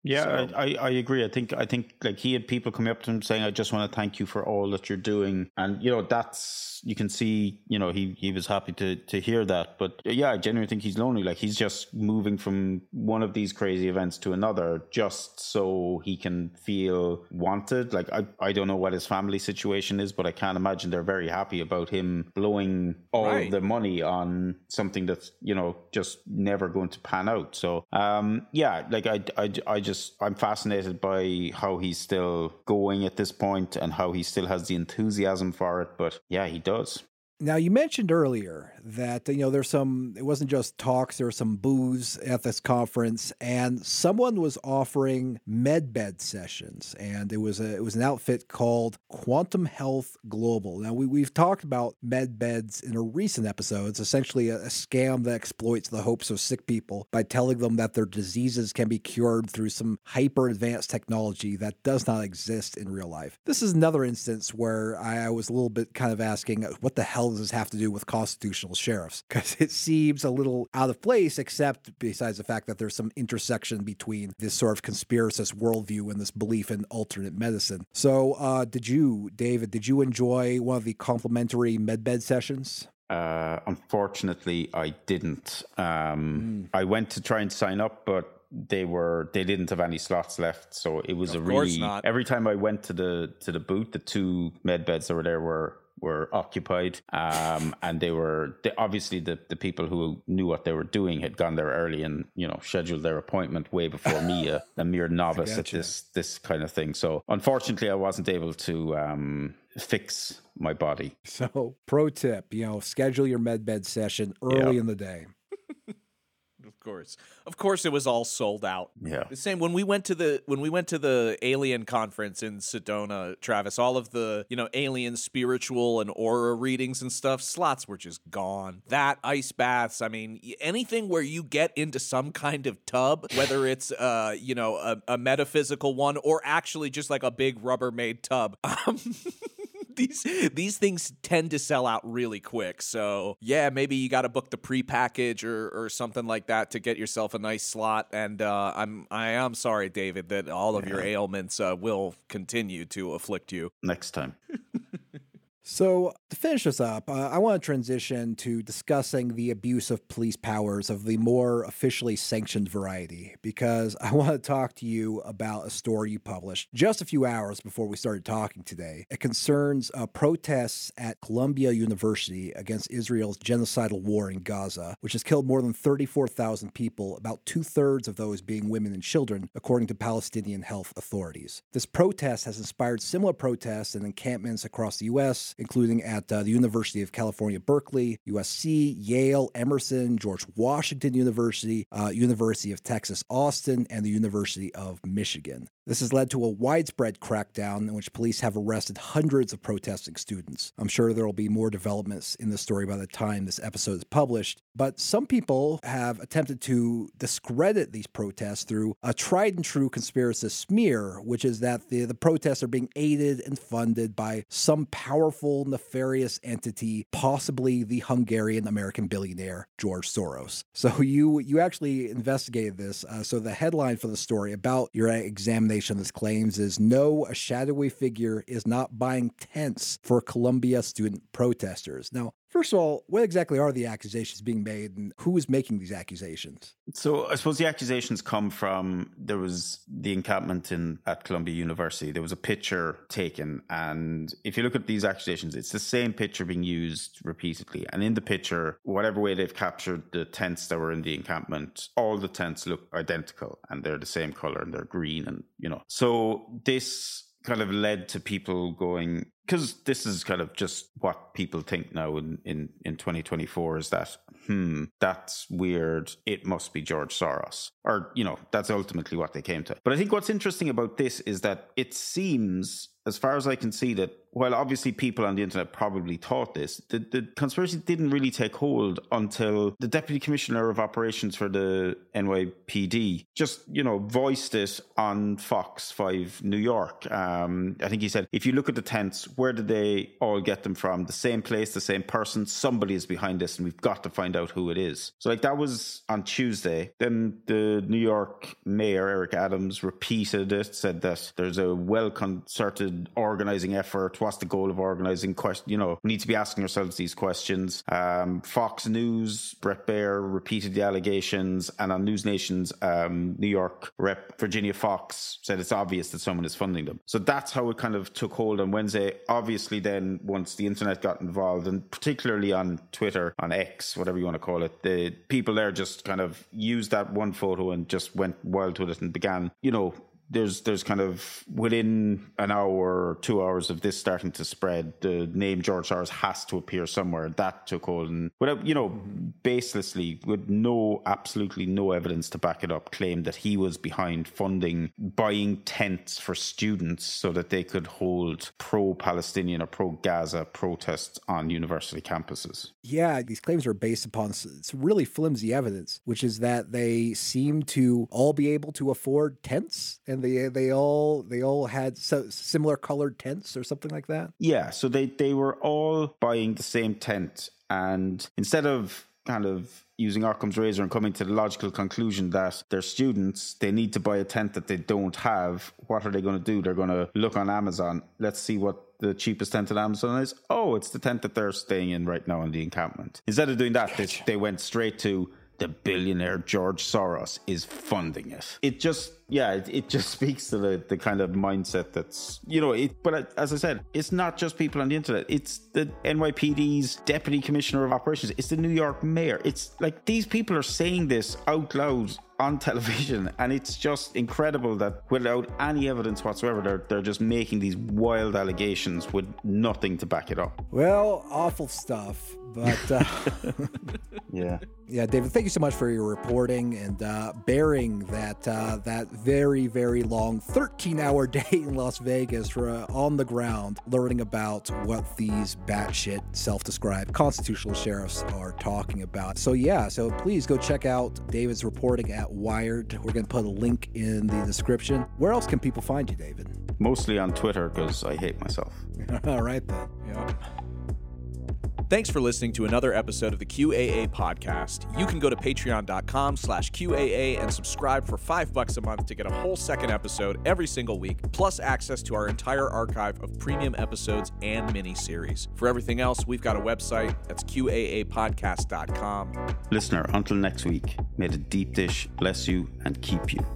Yeah, So- I agree. I think like he had people coming up to him saying, "I just want to thank you for all that you're doing," and that's, you can see, he was happy to hear that. But yeah, I genuinely think he's lonely. Like, he's just moving from one of these crazy events to another just so he can feel wanted. Like, I don't know what his family situation is, but I can't imagine they're very happy about him blowing all of the money on something that's just never going to pan out. So yeah, like I'm fascinated by how he's still going at this point and how he still has the enthusiasm for it. But yeah, he does. Now, you mentioned earlier that, it wasn't just talks, there was some booze at this conference, and someone was offering medbed sessions, and it was an outfit called Quantum Health Global. Now, we've talked about medbeds in a recent episode. It's essentially a scam that exploits the hopes of sick people by telling them that their diseases can be cured through some hyper-advanced technology that does not exist in real life. This is another instance where I was a little bit kind of asking, what the hell does this have to do with constitutional sheriffs? Because it seems a little out of place, except besides the fact that there's some intersection between this sort of conspiracist worldview and this belief in alternate medicine. So David, did you enjoy one of the complimentary medbed sessions? Unfortunately, I didn't. I went to try and sign up, but they didn't have any slots left, so it was every time I went to the booth, the two med beds that were there were occupied, and they obviously the people who knew what they were doing had gone there early and scheduled their appointment way before me, a mere novice at this kind of thing. So unfortunately, I wasn't able to fix my body. So pro tip, schedule your medbed session early in the day. Of course it was all sold out. Yeah. The same when we went to the Alien conference in Sedona, Travis, all of the, alien spiritual and aura readings and stuff, slots were just gone. That, ice baths, I mean, anything where you get into some kind of tub, whether it's a metaphysical one or actually just like a big Rubbermaid tub. These things tend to sell out really quick. So yeah, maybe you got to book the pre-package or something like that to get yourself a nice slot. And I am sorry, David, that all of your ailments will continue to afflict you. Next time. So to finish this up, I want to transition to discussing the abuse of police powers of the more officially sanctioned variety, because I want to talk to you about a story you published just a few hours before we started talking today. It concerns protests at Columbia University against Israel's genocidal war in Gaza, which has killed more than 34,000 people, about 2/3 of those being women and children, according to Palestinian health authorities. This protest has inspired similar protests and encampments across the U.S., including at the University of California, Berkeley, USC, Yale, Emerson, George Washington University, University of Texas, Austin, and the University of Michigan. This has led to a widespread crackdown in which police have arrested hundreds of protesting students. I'm sure there will be more developments in the story by the time this episode is published, but some people have attempted to discredit these protests through a tried and true conspiracist smear, which is that the protests are being aided and funded by some powerful, nefarious entity, possibly the Hungarian-American billionaire George Soros. So you actually investigated this. So the headline for the story about your examination of this claims is, "No, a shadowy figure is not buying tents for Columbia student protesters." Now, first of all, what exactly are the accusations being made, and who is making these accusations? So I suppose the accusations come from, there was the encampment at Columbia University. There was a picture taken, and if you look at these accusations, it's the same picture being used repeatedly. And in the picture, whatever way they've captured the tents that were in the encampment, all the tents look identical, and they're the same color, and they're green, and So this kind of led to people going, because this is kind of just what people think now in 2024, is that, that's weird, it must be George Soros. Or, that's ultimately what they came to. But I think what's interesting about this is that it seems, as far as I can see, that while obviously people on the internet probably thought this, the conspiracy didn't really take hold until the Deputy Commissioner of Operations for the NYPD just, voiced it on Fox 5 New York. I think he said, if you look at the tents, Where did they all get them from? The same place, the same person. Somebody is behind this, and we've got to find out who it is. So like that was on Tuesday. Then the New York mayor, Eric Adams, repeated it, said that there's a well-concerted organizing effort. What's the goal of organizing? We need to be asking ourselves these questions. Fox News, Brett Baier repeated the allegations, and on News Nation's New York rep Virginia Fox said it's obvious that someone is funding them. So that's how it kind of took hold on Wednesday. Obviously then, once the internet got involved, and particularly on Twitter, on X, whatever you want to call it, the people there just kind of used that one photo and just went wild with it and began, there's kind of within an hour or 2 hours of this starting to spread, the name George Soros has to appear somewhere. That took hold, and without, baselessly, with absolutely no evidence to back it up, claimed that he was behind funding, buying tents for students so that they could hold pro-Palestinian or pro-Gaza protests on university campuses. Yeah, these claims are based upon some really flimsy evidence, which is that they seem to all be able to afford tents, and they all had similar colored tents or something like that. Yeah, so they were all buying the same tent, and instead of kind of using Occam's razor and coming to the logical conclusion that they're students, they need to buy a tent that they don't have, what are they going to do? They're going to look on Amazon. Let's see what the cheapest tent on Amazon is. Oh, it's the tent that they're staying in right now in the encampment. Instead of doing that, they went straight to the billionaire George Soros is funding it. It just speaks to the kind of mindset that's, but as I said, it's not just people on the internet. It's the NYPD's deputy commissioner of operations. It's the New York mayor. It's like these people are saying this out loud on television, and it's just incredible that without any evidence whatsoever, they're just making these wild allegations with nothing to back it up. Well, awful stuff. But yeah, David, thank you so much for your reporting and bearing that very, very long 13-hour day in Las Vegas on the ground, learning about what these batshit self-described constitutional sheriffs are talking about. So please go check out David's reporting at Wired. We're going to put a link in the description. Where else can people find you, David? Mostly on Twitter, because I hate myself. All right then. Yeah. Thanks for listening to another episode of the QAA podcast. You can go to patreon.com/QAA and subscribe for $5 a month to get a whole second episode every single week, plus access to our entire archive of premium episodes and mini-series. For everything else, we've got a website. That's QAApodcast.com. Listener, until next week, may the deep dish bless you and keep you.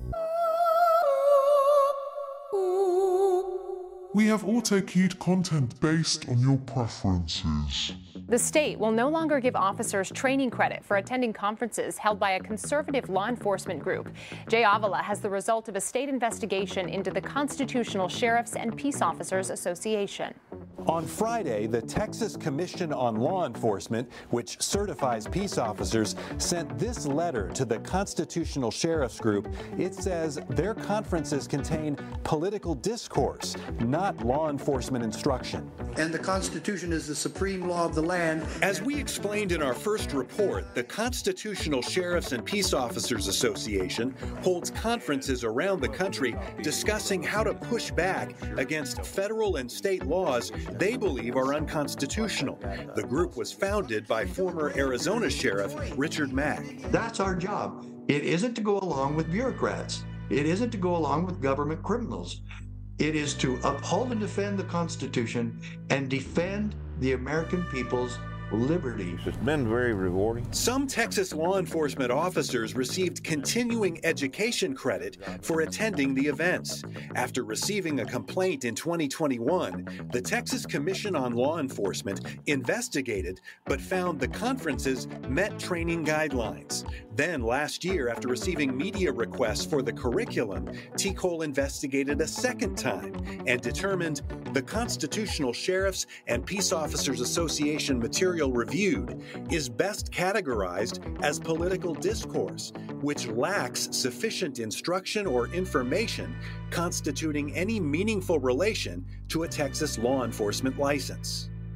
We have auto-queued content based on your preferences. The state will no longer give officers training credit for attending conferences held by a conservative law enforcement group. Jay Avila has the result of a state investigation into the Constitutional Sheriffs and Peace Officers Association. On Friday, the Texas Commission on Law Enforcement, which certifies peace officers, sent this letter to the Constitutional Sheriffs Group. It says their conferences contain political discourse, not law enforcement instruction. And the Constitution is the supreme law of the land. As we explained in our first report, the Constitutional Sheriffs and Peace Officers Association holds conferences around the country discussing how to push back against federal and state laws they believe are unconstitutional. The group was founded by former Arizona Sheriff Richard Mack. That's our job. It isn't to go along with bureaucrats. It isn't to go along with government criminals. It is to uphold and defend the Constitution and defend the American people's liberty. It's been very rewarding. Some Texas law enforcement officers received continuing education credit for attending the events. After receiving a complaint in 2021, the Texas Commission on Law Enforcement investigated but found the conferences met training guidelines. Then last year, after receiving media requests for the curriculum, TCOL investigated a second time and determined the Constitutional Sheriffs and Peace Officers Association material reviewed is best categorized as political discourse, which lacks sufficient instruction or information constituting any meaningful relation to a Texas law enforcement license.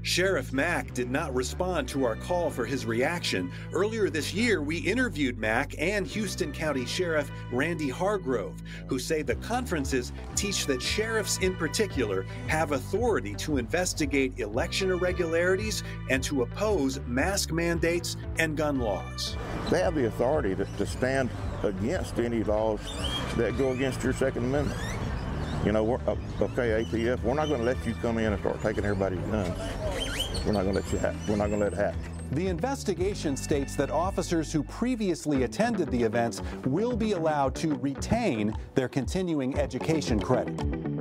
Sheriff Mack did not respond to our call for his reaction. Earlier this year, we interviewed Mack and Houston County Sheriff Randy Hargrove, who say the conferences teach that sheriffs in particular have authority to investigate election irregularities and to oppose mask mandates and gun laws. They have the authority to stand against any laws that go against your Second Amendment. You know, okay, ATF, we're not going to let you come in and start taking everybody's guns. We're not going to let you we're not going to let it happen. The investigation states that officers who previously attended the events will be allowed to retain their continuing education credit.